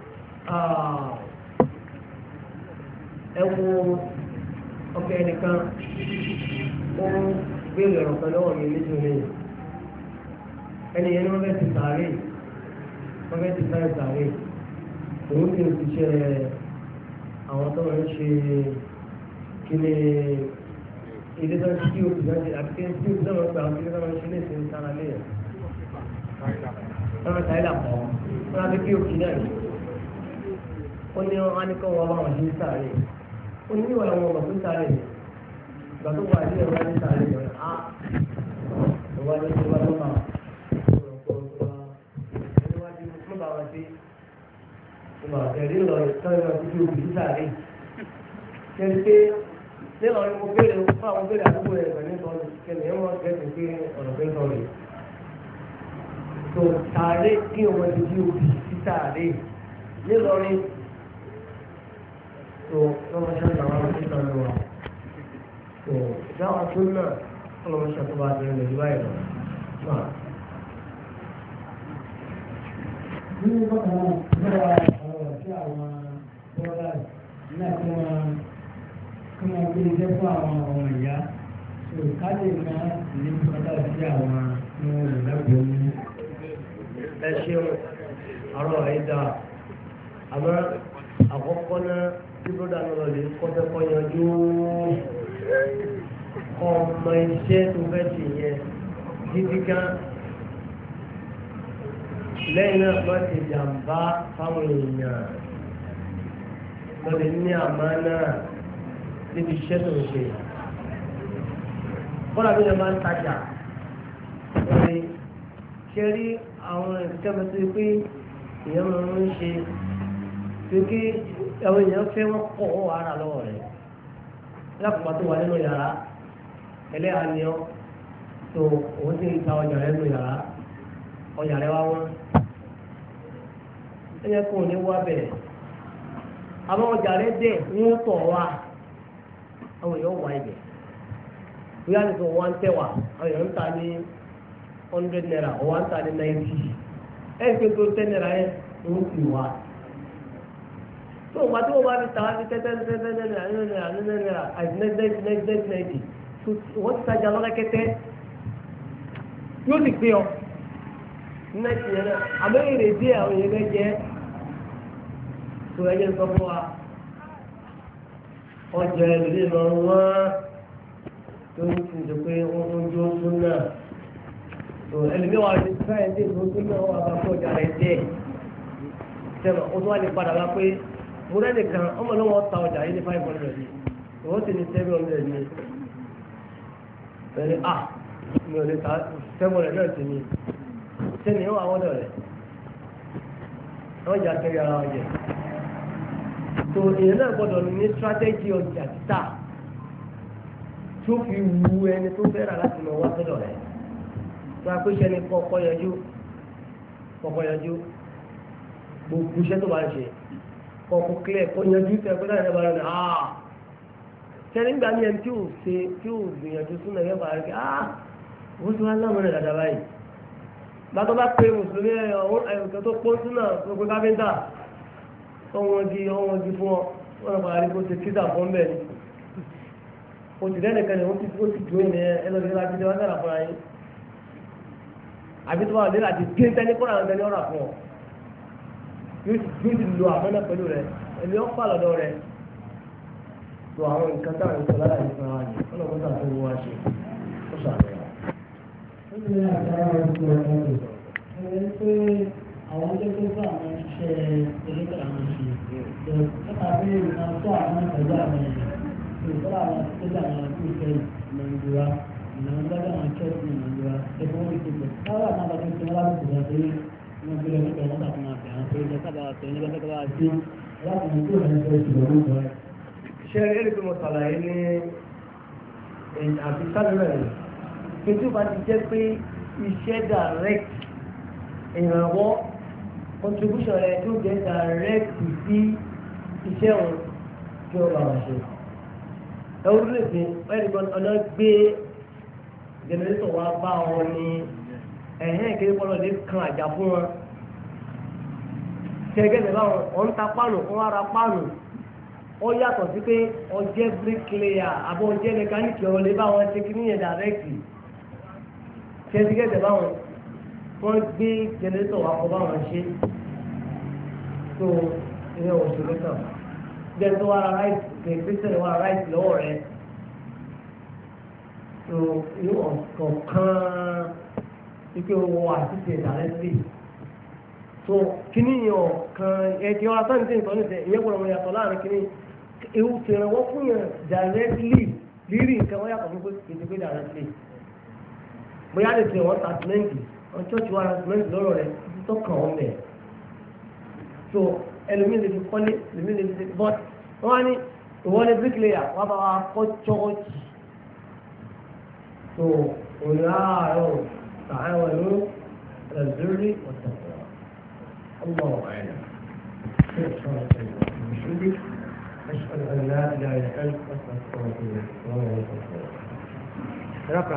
ẹ wo ọkọ ẹnìkan ó béèrè ọ̀rọ̀ kan lọ́wọ́ mi nítorí ẹni yẹn ni wọ́n fẹ́ ti sàárè wọ́n fẹ́ ti sáré sàárè òun ti ń ṣiṣẹ́ àwọn tó ń ṣe kíni ilé tó ń ṣí òkú náà ṣe àti kí n ṣí òkú náà gba àwọn ilé tó ń ṣe ní ìsinmi sára lé yẹn wọ́n ta ilà pọ̀ wọ́n á fi kí òkú náà yìí ó ní wọn á ní kọ́ wọn bá wọn ṣe ń sáré ó ní ìwà àwọn ọmọ fún sáré ìgbà tó wà nílẹ̀ wọn ní sáré yẹn á ìwà ní ìwà tó máa nígbà wọn ṣe ìgbà ẹ̀rí lọ ìtọ́jú náà títí òkú sí sáré kẹ́ni pé nígbà wọn ni mo béèrè fún àwọn béèrè àdúgbò rẹ̀ pẹ̀lú ìtọ́jú kẹ́ni ẹ̀ wọ́n gẹ̀ẹ́sì pé ọ̀rọ̀ pé ń sọ rẹ̀ tó sáré kí wọn ti di òkú sí sáré nílọrin tó lọ́wọ́ ṣe ń lọ àwọn tó sọ lọ́wọ́ tó dáwọ́ tó náà lọ́wọ́ ṣe tó bá ti rìn lórí báyìí lọ náà. nínú bọ́kàn náà lọ́wọ́ ọ̀rọ̀ sí àwọn bọ́ọ̀lá náà kí wọ́n kí wọ́n gbé iṣẹ́ fún àwọn ọmọ ìyá tó káàdì náà ní bọ́ọ̀lá sí àwọn ọmọ ìlẹ́gbẹ̀ẹ́ ní. ẹ ṣeun àrò àìdá àmọ́ àkọ́kọ́ náà tí bọ́dà náà lè kọ́tẹ́kọ́ yanjú ọmọ iṣẹ́ tó fẹ́ ṣe yẹn gidi gan lẹ́yìn náà má ti jàǹbá fáwọn èèyàn lọ́dẹ̀ ní àmánà níbi iṣẹ́ tó ń ṣe bọ́dà bí wọ́n máa ń tajà lọ́dẹ̀ ṣe rí àwọn ìkẹ́kọ̀ọ́ tó pé èèyàn máa ń ṣe pé àwọn èèyàn fẹ́ wọ́n kọ́ ọ́ ara lọ́wọ́ rẹ̀ lápapọ̀ tó wà nínú yàrá ẹlẹ́yà ni ọ́ tó òun ti ń ta ọjà rẹ̀ nínú yàrá ọjà rẹ̀ wá wọ́n ẹ̀yẹ kò ní wá bẹ̀rẹ̀ àwọn ọjà rẹ̀ dẹ̀ ń tọ̀ wá àwọn èèyàn wá ibẹ̀ bóyá ní sọ wọ́n tẹ̀ wá àwọn èèyàn ń ta ní hundred naira wọ́n ń ta ní ninety ẹ̀ ń pè tó ten naira yẹn ń sì wá tó o ma tó o bá fi tàwa fi tẹ́tẹ́ tẹ́tẹ́ náírà nínú náírà nínú náírà àti nẹ́ẹ̀dẹ́ẹ̀dì nẹ́ẹ̀dẹ́ẹ̀dì nẹ́ẹ̀dì tó wọ́n ti tajà lọ́dọ̀ kẹ́tẹ́ yóò sì gbé ọ nẹ́ẹ̀dì yẹn náà àmọ́ èrè díẹ̀ àwọn èèyàn bẹ́ẹ̀ jẹ́ tó ẹ̀jẹ̀ sọ fún wa ọjà ìlú lọ wọ́n tó ń fi jẹ pé wọ́n ń jó sún náà tó ẹlòmíwàá ti fẹ́ẹ̀ dé tó sún náà wọ́n bá fọ́ ọjà rẹ̀ dẹ́ sẹ́wọ̀n ó tún wá lè padà wá pé mo rẹ́ nìkan ọmọ náà wọ́n ta ọjà yìí ní five hundred ní ìwọ́n ti ní seven hundred ní ẹni à mi ò lè ta seven hundred náà sí ní sẹ́ni ìwọ́n àwọn ọ̀dọ̀ rẹ̀ wọ́n jà kẹ́rì ara wọn jẹ tó èèyàn náà gbọ́dọ̀ ní strategy ọjà títà tó fi wu ẹni tó fẹ́ rà láti lọ wá sọ́dọ̀ rẹ̀ tó a pé sẹ́ni kọ́kọ́ yanjú kọ́kọ́ yanjú gbogbo iṣẹ́ tó bá ń ṣe kọ́kọ́ clear kó yanjú tẹ pé láti ẹ̀bá rẹ̀ ah sẹ́ni gbà ní ẹni tí ò ṣe tí ò gbìyànjú súnà yẹn bá rí kí ah wọ́n ti wá láwọn rẹ̀ dáadáa báyìí gbàtọ́ bá pé mùsùlùmí ẹ̀yọ̀kẹ́ tó pọ́ súnà tó pé káfíńtà ọwọ́n di ọwọ́n di fún ọ wọ́n lọ pàdé kó ti kíta fún bẹ́ẹ̀ ni o ti dẹ́nìkan ni ó ti dúró ní ẹlọ́dún láti dé wọ́n sára fún ayé àbí tó bá wà lé láti gé tẹ́ni kó àwọn tẹ́ni ọ̀rà fún ọ yóò ti lo àmọ́nà pẹ̀lú rẹ ẹni ó fà lọ́dọ̀ rẹ tó àwọn nǹkan táwọn ìṣọ̀ lára yìí fún wa ni wọ́n lọ́kọ́ tà fún wa ṣe ó ṣàlẹ̀ yà. ó ti ní àgbára ọdún ọdún ọdún ẹni pé àwọn ọjọ́ tó bá àwọn iṣẹ́ elétò àwọn ṣe tó nípa bí ìran tó àwọn ìtọ́jú àwọn èèyàn tó ìtọ́jú àwọn ìtọ́jú àwọn ìfẹ́ ìmọ̀lúwa ìnáwó gbọ́dọ̀ àwọn church ní ìmọ̀lúwa ẹ̀fọ́ orí tó bẹ̀. káwọn àwọn àgbàdo tó wọ́n láti bẹ̀rẹ̀ pé wọ́n gbé lọ nípa wọn láti máa bẹ̀ àwọn pé ilẹ̀ sábà tó ní bẹ́ẹ̀ bá sí láti mú kí òun ṣe ìṣòro lórúkọ rẹ̀. ṣé eré tó mo ṣàlàyé ní àbí sálẹ̀ rẹ̀ pé tí ó bá ti jẹ́ pé iṣẹ́ direct ìrànwọ́ contribution rẹ̀ tó jẹ́ direct sí iṣẹ́ òun kí wọ́n bá wà ṣe. ẹ wọ́n lè fi ẹnìkan ọ̀nà gbé jẹnẹrétọ̀ wá bá wọn ní ẹ̀hẹ́n kí wọ́n lè kan àjà fún wọn. ṣẹ́gẹ́dẹ̀ báwọn ọ̀n ta páànù wọ́n ara páànù ó yàtọ̀ sí pé ọjẹ́ bricklayer àbọ̀ ọjẹ́ mẹkáníìkì ọ̀rọ̀ lè bá wọn ṣe kí níyẹn direct. ṣẹ́gẹ́dẹ̀ báwọn wọ́n gbé jẹnẹrétọ̀ wá kọ́ báwọn ṣe tó ilé òṣèlú tán bẹ́ẹ̀ tó wàrà ráìtì kè kírísítẹ̀nì wàrà ráìtì lọ́wọ́ rẹ̀ tó inú ọ̀kọ̀ọ̀kan ike owó àtúnṣe ìdálẹ́sì tó kíní yẹn ọ̀kan ẹ̀kí ọ̀rá sáà ní tí nǹkan nìṣẹ́ ìyẹn gbọ́dọ̀ wọn yàtọ̀ láàrin kíní ewu tìrànwọ́ fún yẹn directly rírì nǹkan wọ́n yàtọ̀ fún pé kìí ṣe pé directly bóyá lè tẹ̀ wọ́n tàtìmẹ́ǹtì wọ́n chọ́ọ̀chì wàrà tàtìmẹ́ǹtì lọ́rọ̀ rẹ̀ tó kàn wọ́n bẹ̀ so ẹlòmíì lè fi kọ́lé ẹlòmíì lè fi bọ́t wọ́n á ní ìwọ́n ní bricklayer wọ́n bá wa kọ́ chọ́ọ̀chì so òun àárọ̀ tààwọn ìlú ẹ̀lẹ́dẹ́rẹ́ ọ̀tọ̀ọ̀tọ̀ الله أعلم أشهد أن لا إله إلا أنت أستغفرك وأتوب إليك